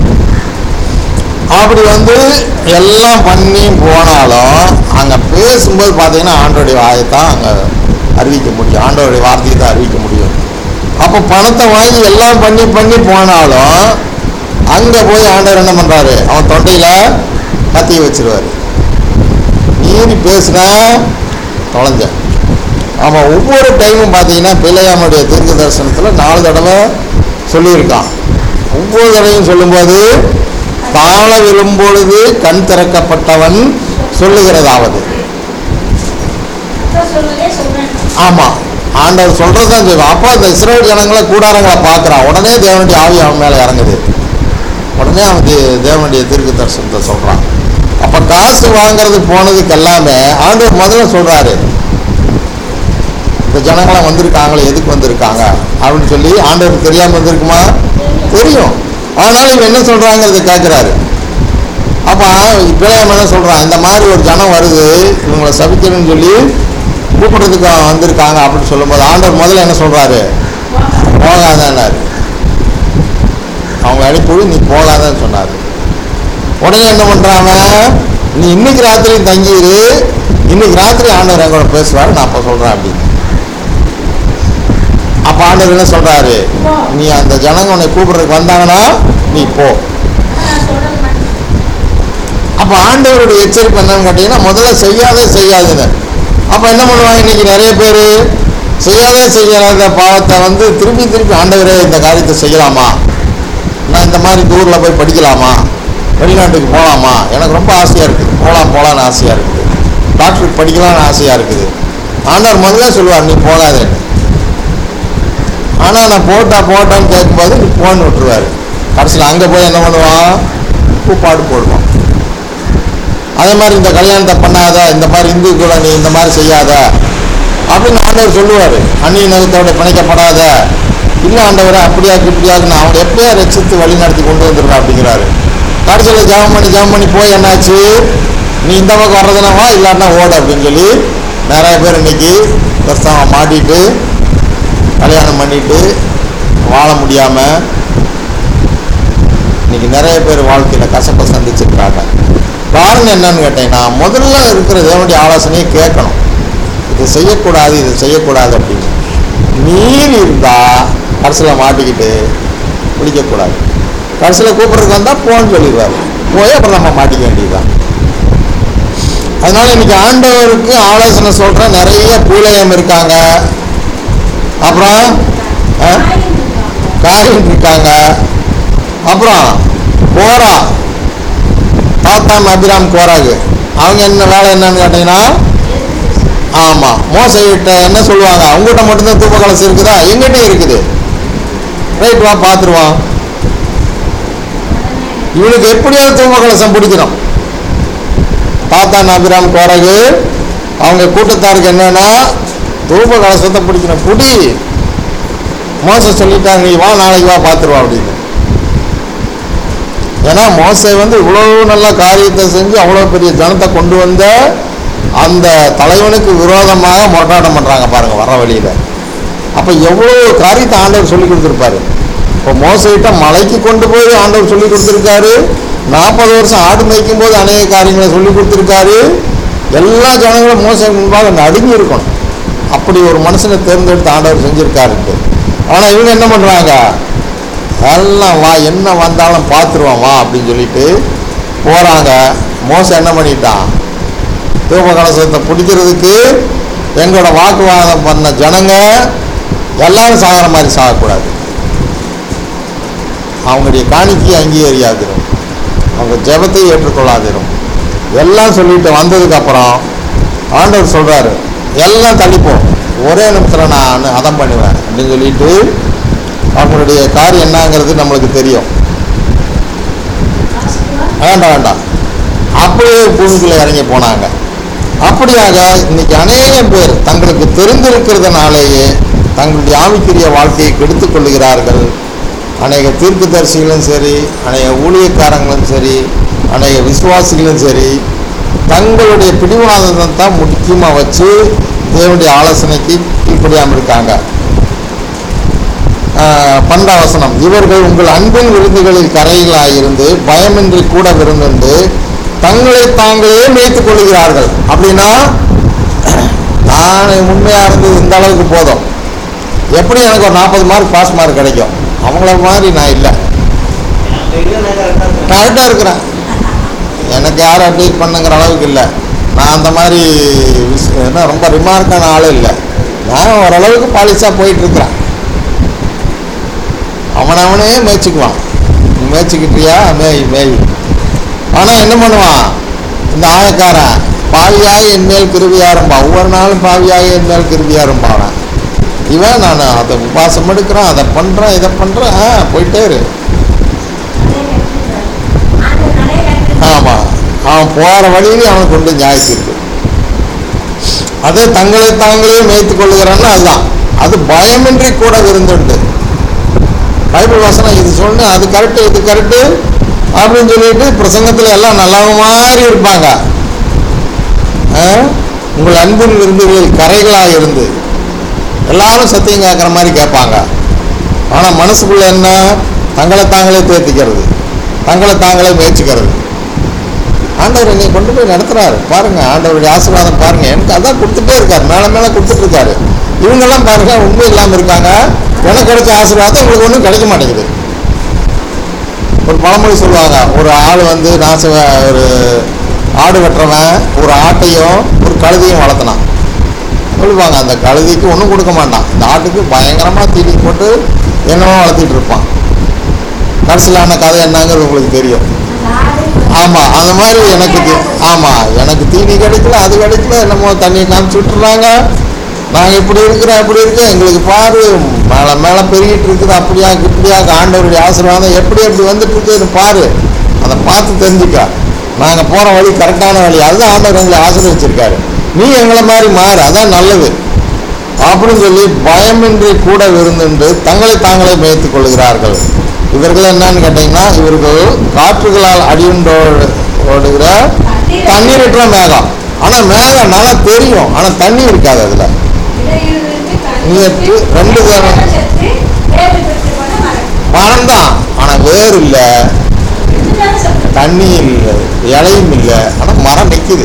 அப்படி வந்து எல்லாம் பண்ணி போனாலும் அங்கே பேசும்போது பார்த்தீங்கன்னா ஆண்டோடைய வாயத்தான் அங்கே அறிவிக்க முடியும், ஆண்டோடைய வார்த்தையை தான் அறிவிக்க முடியும். அப்போ பணத்தை வாங்கி எல்லாம் பண்ணி பண்ணி போனாலும் அங்கே போய் ஆண்டவர் என்ன பண்ணுறாரு, அவன் தொண்டையில் கத்தியை வச்சிருவார். நீதி பேசுனா தொலைஞ்ச. ஆமாம், ஒவ்வொரு டைமும் பார்த்தீங்கன்னா பிள்ளையாமுடைய தீர்க்க தரிசனத்தில் நாலு தடவை சொல்லியிருக்கான். ஒவ்வொரு தடவையும் சொல்லும்போது தாழ விழும்பொழுது கண் திறக்கப்பட்டவன் சொல்லுகிறதாவது. ஆமாம், ஆண்டவர் சொல்கிறது தான் சொல்லுவான். அப்போ அந்த இஸ்ரவேல் ஜனங்களை கூடாரங்களை பார்க்குறான். உடனே தேவனுடைய ஆவி அவன் மேலே இறங்குது. உடனே அவன் தேவனுடைய தீர்க்க தரிசனத்தை சொல்கிறான். அப்போ காசு வாங்கிறது போனதுக்கு எல்லாமே ஆண்டவர் முதல்ல சொல்கிறாரு, இந்த ஜனங்களாம் வந்திருக்காங்களே எதுக்கு வந்திருக்காங்க அப்படின்னு சொல்லி. ஆண்டவருக்கு தெரியாமல் வந்திருக்குமா, தெரியும். ஆனாலும் இவன் என்ன சொல்கிறாங்கிறத கேட்குறாரு. அப்போ பிள்ளையம் என்ன சொல்கிறான், இந்த மாதிரி ஒரு ஜனம் வருது, இவங்களை சபிக்கணும்னு சொல்லி கூப்பிடுறதுக்கு வந்திருக்காங்க அப்படின்னு சொல்லும்போது ஆண்டவர் முதல்ல என்ன சொல்கிறாரு, போகாதன்னாரு. அவங்க அனுப்பி நீ போகாதன்னு சொன்னார். உடனே என்ன பண்ணுறாங்க, நீ இன்னைக்கு ராத்திரி தங்கிடு, இன்னைக்கு ராத்திரி ஆண்டவர் எங்களோட பேசுவார், நான் அப்போ சொல்கிறேன் அப்படின்னு. அப்போ ஆண்டவர் என்ன சொல்கிறாரு, நீ அந்த ஜனங்க உன்னை கூப்பிடுறதுக்கு வந்தாங்கன்னா நீ போ. அப்போ ஆண்டவருடைய எச்சரிக்கை என்னன்னு கேட்டீங்கன்னா, முதல்ல செய்யாதே செய்யாதுன்னு. அப்போ என்ன பண்ணுவாங்க, இன்னைக்கு நிறைய பேர் செய்யாதே செய்யாத பாவத்தை வந்து திருப்பி திருப்பி ஆண்டவரே இந்த காரியத்தை செய்யலாமா, நான் இந்த மாதிரி ஊரில் போய் படிக்கலாமா, வெளிநாட்டுக்கு போகலாமா, எனக்கு ரொம்ப ஆசையாக இருக்குது, போகலாம் போகலான்னு ஆசையாக இருக்குது, டாக்டருக்கு படிக்கலான்னு ஆசையாக இருக்குது. ஆண்டவர் முதல்ல சொல்லுவார் நீ போகாதேன்னு. ஆனால் நான் போட்டா போட்டான்னு கேட்கும்போது நீ போன்னு விட்டுருவார். கடைசியில் அங்கே போய் என்ன பண்ணுவான், கூப்பாடு போடுவான். அதே மாதிரி இந்த கல்யாணத்தை பண்ணாத, இந்த மாதிரி இந்து கூட நீ இந்த மாதிரி செய்யாத அப்படின்னு ஆண்டவர் சொல்லுவார். அந்நிய நகத்தோட பிணைக்கப்படாத, இல்லை ஆண்டவரை அப்படியாக்கு இப்படியாக்குன்னு அவங்க எப்படியா ரசித்து வழி நடத்தி கொண்டு வந்துடுறா அப்படிங்கிறாரு. கடைசியில் ஜாமம் பண்ணி ஜாமம் பண்ணி போய் என்னாச்சு, நீ இந்த பக்கம் வர்றதுனா வா, இல்லாட்டினா ஓடு அப்படின்னு சொல்லி நிறைய பேர் இன்னைக்கு கிறிஸ்தவம் மாட்டிட்டு கல்யாணம் பண்ணிட்டு வாழ முடியாமல் இன்னைக்கு நிறைய பேர் வாழ்க்கையில் கசப்பை சந்திச்சிருக்காங்க. காரணம் என்னன்னு கேட்டீங்கன்னா, முதல்ல இருக்கிற தேவனுடைய ஆலோசனையை கேட்கணும். இது செய்யக்கூடாது, இது செய்யக்கூடாது அப்படின்னு மீறி இருந்தால் கடைசியில் மாட்டிக்கிட்டு பிடிக்கக்கூடாது. கடைசியில் கூப்பிட்றதுக்கு வந்தால் போன்னு சொல்லிடுவார், போய் அப்புறம் நம்ம மாட்டிக்க வேண்டியதுதான். அதனால இன்னைக்கு ஆண்டவருக்கு ஆலோசனை சொல்கிற நிறைய பூலையம் இருக்காங்க, அப்புறம் காரியம் இருக்காங்க, அப்புறம் கோரா தாத்தாம் அபிராம் கோராகு அவங்க என்ன வேலை என்னன்னு கேட்டீங்கன்னா, ஆமாம் மோசைகிட்ட என்ன சொல்லுவாங்க, அவங்ககிட்ட மட்டும்தான் தூப்ப கலசம் இருக்குதா, எங்கிட்ட இருக்குது, ரைட் வா பார்த்துருவான். இவனுக்கு எப்படியாவது தூப்ப கலசம் பிடிக்கணும். தாத்தான் அபிராம் கோரகு அவங்க கூட்டத்தாருக்கு என்னன்னா, தூப கலசத்தை பிடிக்கணும், புடி மோசை சொல்லிட்டாங்க நீ வா நாளைக்கு வா பார்த்துருவா அப்படின்னு. ஏன்னா மோசை வந்து இவ்வளோ நல்ல காரியத்தை செஞ்சு அவ்வளோ பெரிய ஜனத்தை கொண்டு வந்த அந்த தலைவனுக்கு விரோதமாக முரட்டாட்டம் பண்ணுறாங்க பாருங்க வர வழியில். அப்போ எவ்வளோ காரியத்தை ஆண்டவர் சொல்லி கொடுத்துருப்பாரு. இப்போ மோசைகிட்ட மலைக்கு கொண்டு போய் ஆண்டவர் சொல்லி கொடுத்துருக்காரு. நாற்பது வருஷம் ஆடு மேய்க்கும் போது அநேக காரியங்களை சொல்லி கொடுத்துருக்காரு. எல்லா ஜனங்களும் மோசை முன்பாக நடுங்கி இருக்கணும். அப்படி ஒரு மனுஷனை தேர்ந்தெடுத்து ஆண்டவர் செஞ்சுருக்காருட்டு. ஆனால் இவங்க என்ன பண்ணுறாங்க, எல்லாம் வா என்ன வந்தாலும் பார்த்துருவான் வா அப்படின்னு சொல்லிட்டு போகிறாங்க. மோசை என்ன பண்ணிட்டான், தூப கலசத்தை பிடிக்கிறதுக்கு எங்களோட வாக்குவாதம் பண்ண ஜனங்க எல்லாரும் சாகிற மாதிரி சாகக்கூடாது, அவங்களுடைய காணிக்கையை அங்கீகரியாதிரும், அவங்க ஜெபத்தை ஏற்றுக்கொள்ளாதிரும் எல்லாம் சொல்லிட்டு வந்ததுக்கப்புறம் ஆண்டவர் சொல்கிறாரு எல்லாம் தள்ளிப்போம், ஒரே நிமிஷத்தில் நான் அதம் பண்ணுவேன் அப்படின்னு சொல்லிட்டு அவங்களுடைய காரியம் என்னங்கிறது நம்மளுக்கு தெரியும். வேண்டாம் வேண்டாம் அப்படியே பூமிக்குள்ளே இறங்கி போனாங்க. அப்படியாக இன்னைக்கு அநேக பேர் தங்களுக்கு தெரிந்திருக்கிறதுனாலேயே தங்களுடைய ஆவிக்குரிய வாழ்க்கையை கெடுத்துக் கொள்ளுகிறார்கள். அநேக தீர்க்கதரிசிகளும் சரி, அநேக ஊழியக்காரங்களும் சரி, அநேக விசுவாசிகளும் சரி தங்களுடைய பிடிவாதத்தை தான் முக்கியமாக வச்சு தேவனுடைய ஆலோசனைக்கு கீழ்ப்படியாமல் இருக்காங்க. பண்டாவசனம், இவர்கள் உங்கள் அன்பின் விருந்துகளில் கரைகளாயிருந்து பயமின்றி கூட விருந்துண்டு தங்களை தாங்களே மேய்த்துக் கொள்கிறார்கள். அப்படின்னா நான் உண்மையாக இருந்தது இந்த அளவுக்கு போதும், எப்படி எனக்கு ஒரு நாற்பது மார்க் பாஸ் மார்க் கிடைக்கும், அவங்கள மாதிரி நான் இல்லை, கரெக்டாக இருக்கிறேன், எனக்கு யாரும் அட்வைஸ் பண்ணுங்கிற அளவுக்கு இல்லை, நான் அந்த மாதிரி என்ன ரொம்ப ரிமார்க்கான ஆளும் இல்லை, நான் ஓரளவுக்கு பாலிஷாக போயிட்டுருக்கிறேன். அவனை அவனே மேய்ச்சிக்குவான், நீ மேய்ச்சிக்கிட்டியா மேய் மேய். ஆனால் என்ன பண்ணுவான் இந்த ஆயக்காரன், பாவியாக என்மேல் கிருபியாரும்பா, ஒவ்வொரு நாளும் பாவியாக என்மேல் கிருபியாரும்பாவன். இவன் நான் அதை உபாசம் எடுக்கிறேன், அதை பண்ணுறேன், இதை பண்ணுறேன், ஆ போயிட்டே இரு. ஆமாம், அவன் போகிற வழியிலே அவனுக்கு கொண்டு நியாயத்திருக்கு. அது தங்களை தாங்களே மேய்த்து கொள்ளுகிறான்னு அதுதான், அது பயமின்றி கூட விருந்துண்டு. பைபிள் வசனம் இது சொன்னு அது கரெக்டு இது கரெக்டு அப்படின்னு சொல்லிட்டு பிரசங்கத்தில் எல்லாம் நல்ல மாதிரி இருப்பாங்க. ஆ? உங்கள் அன்பின் விருந்துகளில் கரைகளாக இருந்து எல்லாரும் சத்தியம் கேட்குற மாதிரி கேட்பாங்க. ஆனால் மனசுக்குள்ள என்ன? தங்களை தாங்களே தேர்த்திக்கிறது, தங்களை தாங்களே முயற்சிக்கிறது. ஆண்டவர் என்னை கொண்டு போய் நடத்துறாரு பாருங்க, ஆண்டவருடைய ஆசீர்வாதம் பாருங்க, எனக்கு அதான் கொடுத்துட்டே இருக்காரு, மேலே மேலே கொடுத்துட்டு இருக்காரு. இவங்கெல்லாம் பாருங்க உண்மை இல்லாமல் இருக்காங்க. எனக்கு கிடைச்ச ஆசீர்வாதம் உங்களுக்கு ஒன்றும் கிடைக்க மாட்டேங்குது. ஒரு பழமொழி சொல்லுவாங்க, ஒரு ஆள் வந்து நாச ஒரு ஆடு வெட்டுறவன் ஒரு ஆட்டையும் ஒரு கழுதையும் வளர்த்தனான். சொல்லுவாங்க அந்த கழுதைக்கு ஒன்றும் கொடுக்க மாட்டான், இந்த ஆட்டுக்கு பயங்கரமாக தீனி போட்டு என்னவோ வளர்த்திட்டு இருப்பான். கடைசியிலான கதை என்னங்கிறது உங்களுக்கு தெரியும். ஆமாம், அந்த மாதிரி எனக்கு தீ- ஆமாம் எனக்கு தீனி கிடைக்கல, அது கிடைக்கல, என்னமோ தண்ணியை காமிச்சு விட்டுறாங்க. நாங்கள் இப்படி இருக்கிறோம் அப்படி இருக்கோம், எங்களுக்கு பாரு மேலே மேலே பெருகிட்டு இருக்குது, அப்படியா இப்படியாக ஆண்டவருடைய ஆசீர்வாதம் எப்படி எப்படி வந்துட்டு இருக்குதுன்னு பாரு, அதை பார்த்து தெரிஞ்சுக்க. நாங்கள் போகிற வழி கரெக்டான வழி, அதுதான் ஆண்டவர் எங்களை ஆசீர்வதிச்சிருக்காரு, நீ எங்களை மாதிரி மாறு, அதான் நல்லது அப்படின்னு சொல்லி பயமின்றி கூட விருந்துண்டு தங்களை தாங்களே மேய்த்துக் கொள்கிறார்கள். இவர்கள் என்னன்னு கேட்டீங்கன்னா, இவர்கள் காற்றுகளால் அடியுண்டோ ஓடுகிற தண்ணீரற்ற மேகம். ஆனால் மேகம் நல்லா தெரியும், ஆனால் தண்ணி இருக்காது அதில். நீட்டு ரெண்டு பேரும் மரம் தான், ஆனால் வேர் இல்லை, தண்ணி இல்லை, இலையும் இல்லை, ஆனால் மரம் நிற்கிது.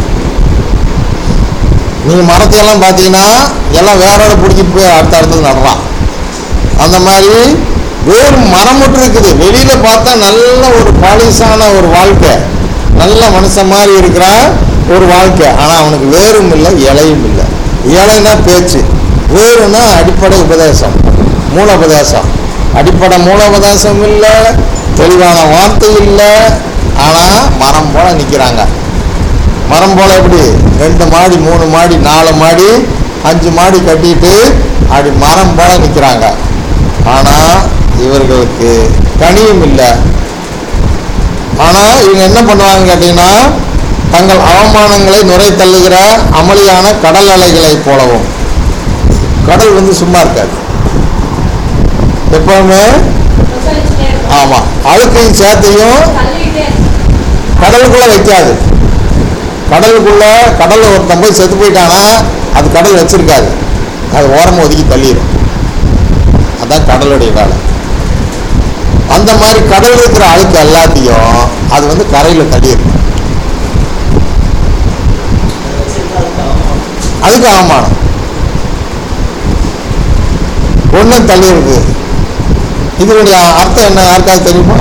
நீங்கள் மரத்தையெல்லாம் பார்த்தீங்கன்னா எல்லாம் வேரோட பிடிச்சிட்டு போய் அடுத்த அடுத்தது நடலாம். அந்த மாதிரி வேறு மரம் மட்டும் இருக்குது. வெளியில் பார்த்தா நல்ல ஒரு பாலிசான ஒரு வாழ்க்கை, நல்ல மனுஷன் மாதிரி இருக்கிற ஒரு வாழ்க்கை, ஆனால் அவனுக்கு வேரும் இல்லை இலையும் இல்லை. இலைன்னா பேச்சு, வேறுனா அடிப்படை உபதேசம், மூல உபதேசம். அடிப்படை மூல உபதேசம் இல்லை, தெளிவான வார்த்தை இல்லை, ஆனால் மரம் போல நிற்கிறாங்க. மரம் போல எப்படி ரெண்டு மாடி மூணு மாடி நாலு மாடி அஞ்சு மாடி கட்டிட்டு அப்படி மரம் போல நிற்கிறாங்க. ஆனால் இவர்களுக்கு கனியும் இல்லை. ஆனால் இவங்க என்ன பண்ணுவாங்க கேட்டீங்கன்னா, தங்கள் அவமானங்களை நுரை தள்ளுகிற அமளியான கடல் அலைகளை போலவும். கடல் வந்து சும்மா இருக்காது, எப்பவுமே ஆமாம் அழுக்கையும் சேத்தையும் கடலுக்குள்ள வைக்காது. கடலுக்குள்ள கடல் ஒருத்தன் போய் செத்து போயிட்டானா அது கடல் வச்சிருக்காது, அது ஓரமாக ஒதுக்கி தள்ளிடும். அதான் கடலுடைய வேலை. அந்த மாதிரி கடல் இருக்கிற அழுக்கு எல்லாத்தையும் அது வந்து கரையில் தள்ளிடும். அதுக்கு அவமானம் ஒன்று தள்ளிடுது. இதனுடைய அர்த்தம் என்ன யாருக்காவது தெரியுமா?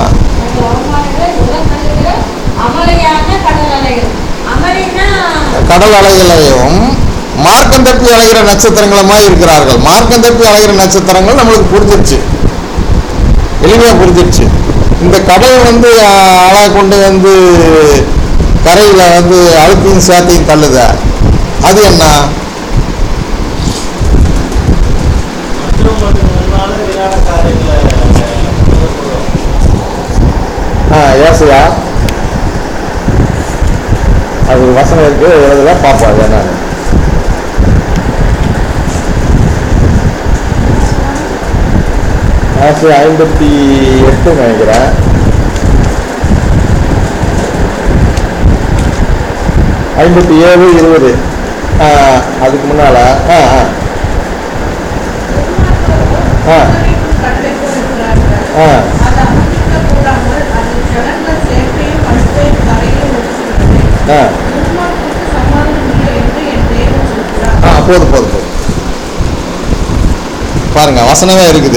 கடல் அலைகளையும் மார்க்கம் தப்பி அலைகிற நட்சத்திரங்களுமாய் இருக்கிறார்கள். மார்க்கம் தப்பி அலைகிற நட்சத்திரங்கள் நம்மளுக்கு புரிஞ்சிருச்சு, எளிமையாக புரிஞ்சிருச்சு. இந்த கடல் வந்து அலை கொண்டு வந்து கரையில் வந்து அழுக்கையும் சேத்தையும் தள்ளுத, அது என்ன? ஆ ஏசையா அது ஒரு வசனம் இருக்கு, எழுதுல பார்ப்போம் அது என்ன. ஆசை ஐம்பத்தி எட்டு நினைக்கிறேன். ஐம்பத்தி ஏழு இருபது அதுக்கு முன்னால ஆ ஆ ஆ ஆ ஆ ஆ போதும் போதும் போதும் பாருங்க, வசனமே இருக்குது.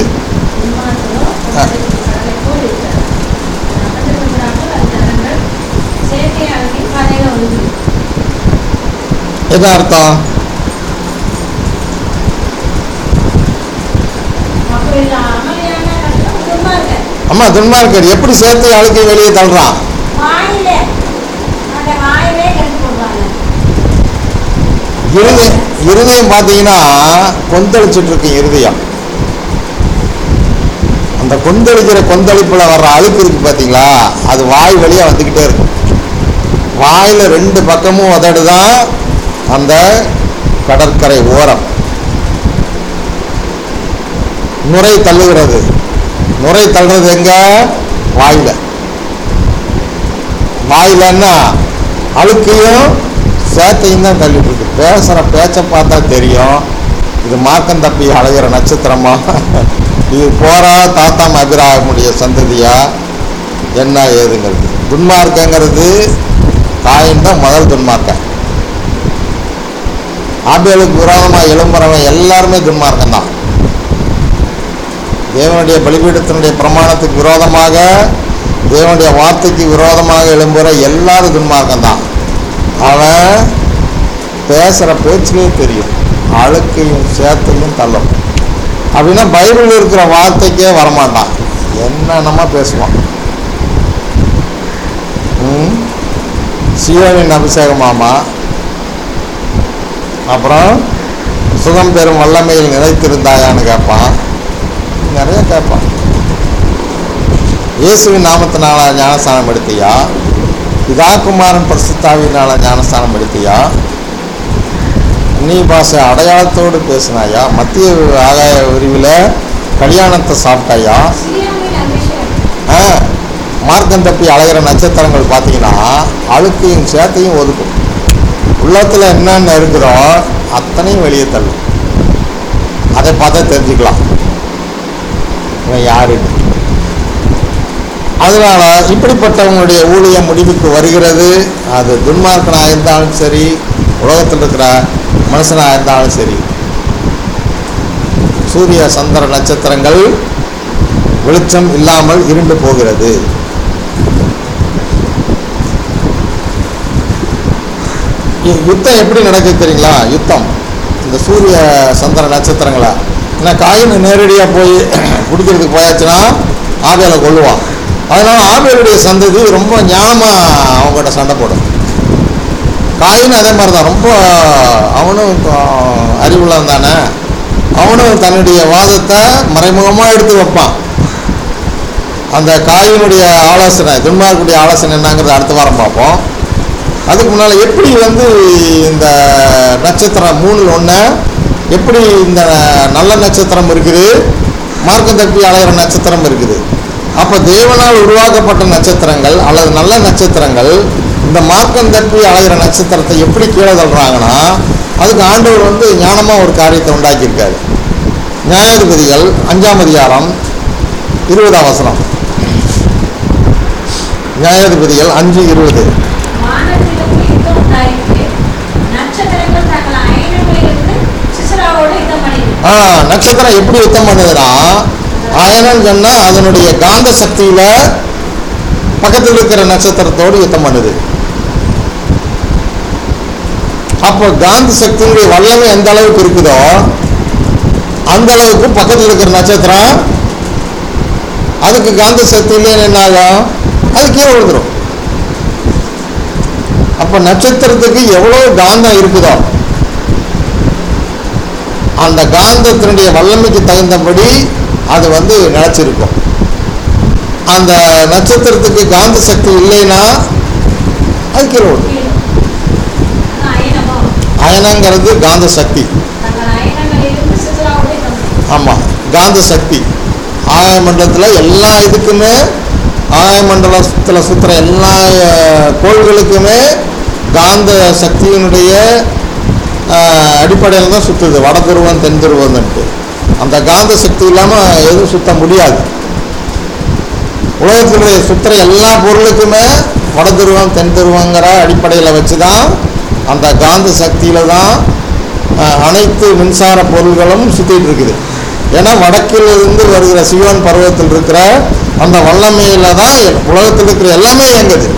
என்ன அர்த்தம்? அம்மா துன்மார்க்கர் எப்படி சேர்த்து அழுக்கை வெளியே தள்ளுறான்? இருதயம் இருதயம் பார்த்தீங்கன்னா கொந்தளிச்சுட்டு இருக்கு இருதயம். அந்த கொந்தளிக்கிற கொந்தளிப்புல வர்ற அழுக்கு இருக்கு பார்த்தீங்களா, அது வாய் வழியா வந்துக்கிட்டே இருக்கும். வாயில ரெண்டு பக்கமும் உதடுதான் அந்த கடற்கரை ஓரம். நுரை தள்ளுகிறது. நுரை தள்ளுறது எங்க? வாயில. வாயிலன்னா அழுக்கையும் சேத்தையும் தான் தள்ளிட்டு இருக்கு. பேசுகிற பேச்சை பார்த்தா தெரியும் இது மார்க்கம் தப்பி அலைகிற நட்சத்திரமா, இது போரா தாத்தாம் அபிராமுடைய சந்ததியா, என்ன ஏதுங்கிறது. துன்மார்க்கங்கிறது காயின் தான் முதல் துன்மார்க்கம். ஆபேலுக்கு விரோதமாக எழும்புறவன் எல்லாருமே துன்மார்க்கம் தான். தேவனுடைய பலிபீடத்தினுடைய பிரமாணத்துக்கு விரோதமாக, தேவனுடைய வார்த்தைக்கு விரோதமாக எழும்புகிற எல்லாரும் துன்மார்க்கம் தான். அவன் பேசுகிற பேச்சிலே தெரியும் அழுக்கையும் சேத்தையும் தள்ளும். அப்படின்னா பைபிள் இருக்கிற வார்த்தைக்கே வரமாட்டான், என்னென்னமா பேசுவான். ம் சியோனின் அபிஷேகமாமா, அப்புறம் சுகம் பெறும் வல்லமையில் நிலைத்திருந்தாயான்னு கேட்பான், நிறைய கேட்பான். இயேசுவின் நாமத்தினால ஞானஸ்தானம் எடுத்தியா, பிதாகுமாரன் பரிசுத்தாவினால ஞானஸ்தானம் எடுத்தியா, நீ பாஷை அடையாளத்தோடு பேசினாயா, மத்திய ஆகாய விரிவில் கல்யாணத்தை சாப்பிட்டாயா. சியோனின் அபிஷேகம். ஆ மார்க்கம் தப்பி அலைகிற நட்சத்திரங்கள் பார்த்தீங்கன்னா அழுக்கையும் சேத்தையும் ஒதுக்கும். உள்ளத்தில் என்னென்ன இருக்குதோ அத்தனையும் வெளியே தள்ளும். அதை பார்த்தா தெரிஞ்சுக்கலாம் இவன் யாருன்னு. அதனால இப்படிப்பட்டவங்களுடைய ஊழியம் முடிவுக்கு வருகிறது. அது துன்மார்க்கனாக இருந்தாலும் சரி, உலகத்தில் இருக்கிற மனுஷனாக இருந்தாலும் சரி. சூரிய சந்திர நட்சத்திரங்கள் வெளிச்சம் இல்லாமல் இருண்டு போகிறது. யுத்தம் எப்படி நடக்குது தெரியுங்களா? யுத்தம் இந்த சூரிய சந்திர நட்சத்திரங்களா, ஏன்னா காயின் நேரடியாக போய் பிடிக்கிறதுக்கு போயாச்சுன்னா ஆபேலை கொள்ளுவான். அதனால ஆபேலுடைய சந்ததி ரொம்ப ஞானமாக அவங்ககிட்ட சண்டை போடும். காயின் அதே மாதிரி தான், ரொம்ப அவனும் அறிவுள்ளவன் தானே, அவனும் தன்னுடைய வாதத்தை மறைமுகமாக எடுத்து வைப்பான். அந்த காயினுடைய ஆலோசனை, துன்மார்க்குடைய ஆலோசனை என்னங்கிறது அடுத்த வாரம் பார்ப்போம். அதுக்கு முன்னால் எப்படி வந்து இந்த நட்சத்திரம் மூணில் ஒன்று எப்படி இந்த நல்ல நட்சத்திரம் இருக்குது, மார்க்கம் தப்பி அலைகிற நட்சத்திரம் இருக்குது. அப்போ தேவனால் உருவாக்கப்பட்ட நட்சத்திரங்கள் அல்லது நல்ல நட்சத்திரங்கள் இந்த மார்க்கம் தப்பி அலைகிற நட்சத்திரத்தை எப்படி கீழே தள்ளுறாங்கன்னா, அதுக்கு ஆண்டவர் வந்து ஞானமாக ஒரு காரியத்தை உண்டாக்கியிருக்காரு. நியாயாதிபதிகள் அஞ்சாம் அதிகாரம் இருபதாம் வசனம். நியாயாதிபதிகள் அஞ்சு இருபது. வானத்திலும் யுத்தம் உண்டாயிற்று. நட்சத்திரங்கள் தங்கள் அயனங்களிலிருந்து சிசராவோடு யுத்தம் பண்ணின. ஆ நட்சத்திரம் எப்படி யுத்தம் பண்ணுதுன்னா, அயனம் சொன்னா அதனுடைய காந்த சக்தியில பக்கத்தில் இருக்கிற நட்சத்திரத்தோடு யுத்தம் பண்ணுது. அப்போ காந்த சக்தியினுடைய வல்லமை எந்த அளவுக்கு இருக்குதோ அந்த அளவுக்கு பக்கத்தில் இருக்கிற நட்சத்திரம் அதுக்கு காந்த சக்தியிலே என்ன ஆகும், அது கீழே விழுந்துடும். அப்போ நட்சத்திரத்துக்கு எவ்வளோ காந்தம் இருக்குதோ அந்த காந்தத்தினுடைய வல்லமைக்கு தகுந்தபடி அது வந்து நிலைச்சிருக்கும். அந்த நட்சத்திரத்துக்கு காந்த சக்தி இல்லைன்னா அது கீழே விடும். அயனமோ அயனங்கிறது காந்த சக்தி. தங்கள் அயனங்களிலிருந்து சிசராவோடு யுத்தம் பண்ணின. ஆமாம், காந்த சக்தி. ஆகாய மண்டலத்தில் எல்லா இதுக்குமே, ஆகாய மண்டலத்தில் சுற்றுற எல்லா கோள்களுக்குமே காந்த சக்தியினுடைய அடிப்படையில் தான் சுற்றுது. வட துருவம் தென் துருவம்னுட்டு அந்த காந்த சக்தி இல்லாமல் எதுவும் சுத்த முடியாது. உலகத்தினுடைய சுற்றுற எல்லா பொருளுக்குமே வட துருவம் தென் துருவங்கிற அடிப்படையில் வச்சு தான், அந்த காந்த சக்தியில் தான் அனைத்து மின்சார பொருள்களும் சுற்றிட்டு இருக்குது. ஏன்னா வடக்கிலிருந்து வருகிற சியோன் பருவத்தில் இருக்கிற அந்த வல்லமையில தான் உலகத்தில் இருக்கிற எல்லாமே இயங்குது.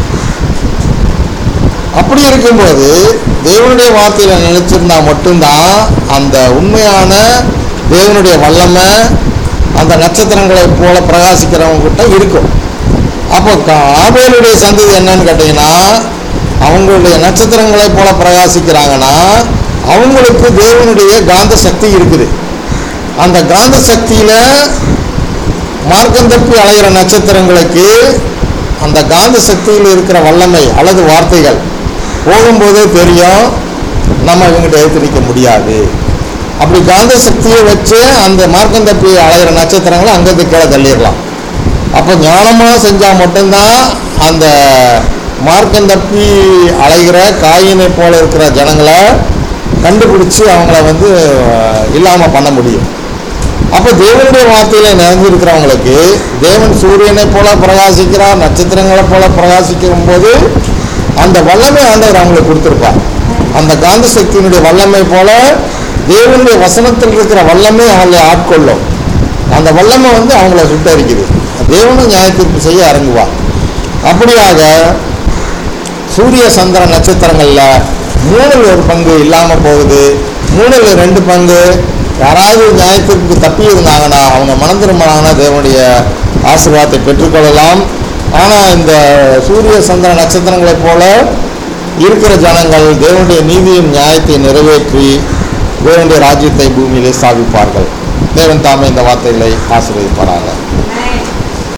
அப்படி இருக்கும்போது தேவனுடைய வார்த்தையில் நினைச்சிருந்தா மட்டும்தான் அந்த உண்மையான தேவனுடைய வல்லமை அந்த நட்சத்திரங்களை போல பிரகாசிக்கிறவங்க கிட்ட இருக்கும். அப்போ ஆபேலுடைய சந்ததி என்னன்னு கேட்டீங்கன்னா, அவங்களுடைய நட்சத்திரங்களை போல பிரகாசிக்கிறாங்கன்னா அவங்களுக்கு தேவனுடைய காந்த சக்தி இருக்குது. அந்த காந்த சக்தியில மார்க்கம் தப்பி அலைகிற நட்சத்திரங்களுக்கு அந்த காந்த சக்தியில் இருக்கிற வல்லமை அல்லது வார்த்தைகள் போகும்போதே தெரியும், நம்ம இவங்கிட்ட எடுத்து நிற்க முடியாது. அப்படி காந்த சக்தியை வச்சு அந்த மார்க்கம் தப்பி அலைகிற நட்சத்திரங்களை அங்கேருந்து கீழே தள்ளிடலாம். அப்போ ஞானமாக செஞ்சால் மட்டும்தான் அந்த மார்க்கம் தப்பி அலைகிற காயினை போல இருக்கிற ஜனங்களை கண்டுபிடிச்சி அவங்கள வந்து இல்லாமல் பண்ண முடியும். அப்போ தேவனுடைய வார்த்தையில் நிறைஞ்சிருக்கிறவங்களுக்கு தேவன் சூரியனை போல பிரகாசிக்கிறார், நட்சத்திரங்களை போல பிரகாசிக்கும் போது அந்த வல்லமை ஆண்டவர் அவங்களுக்கு கொடுத்துருப்பார். அந்த காந்த சக்தியினுடைய வல்லமை போல தேவனுடைய வசனத்தில் இருக்கிற வல்லமை அவங்களை ஆட்கொள்ளும். அந்த வல்லமை வந்து அவங்கள சுட்டரிக்குது. தேவனும் நியாயத்தீர்ப்பு செய்ய இறங்குவார். அப்படியாக சூரிய சந்திர நட்சத்திரங்களில் மூணில் ஒரு பங்கு இல்லாமல் போகுது. மூணில் ரெண்டு பங்கு யாராவது நியாயத்திற்கு தப்பி இருந்தாங்கன்னா அவங்க மனம் திரும்பினாங்கன்னா தேவனுடைய ஆசீர்வாதத்தை பெற்றுக்கொள்ளலாம். ஆனால் இந்த சூரிய சந்திர நட்சத்திரங்களைப் போல இருக்கிற ஜனங்கள் தேவனுடைய நீதியின் நியாயத்தை நிறைவேற்றி தேவனுடைய ராஜ்யத்தை பூமியிலே ஸ்தாபிப்பார்கள். தேவன் தாமே இந்த வார்த்தைகளை ஆசீர்வதிப்பார்கள்.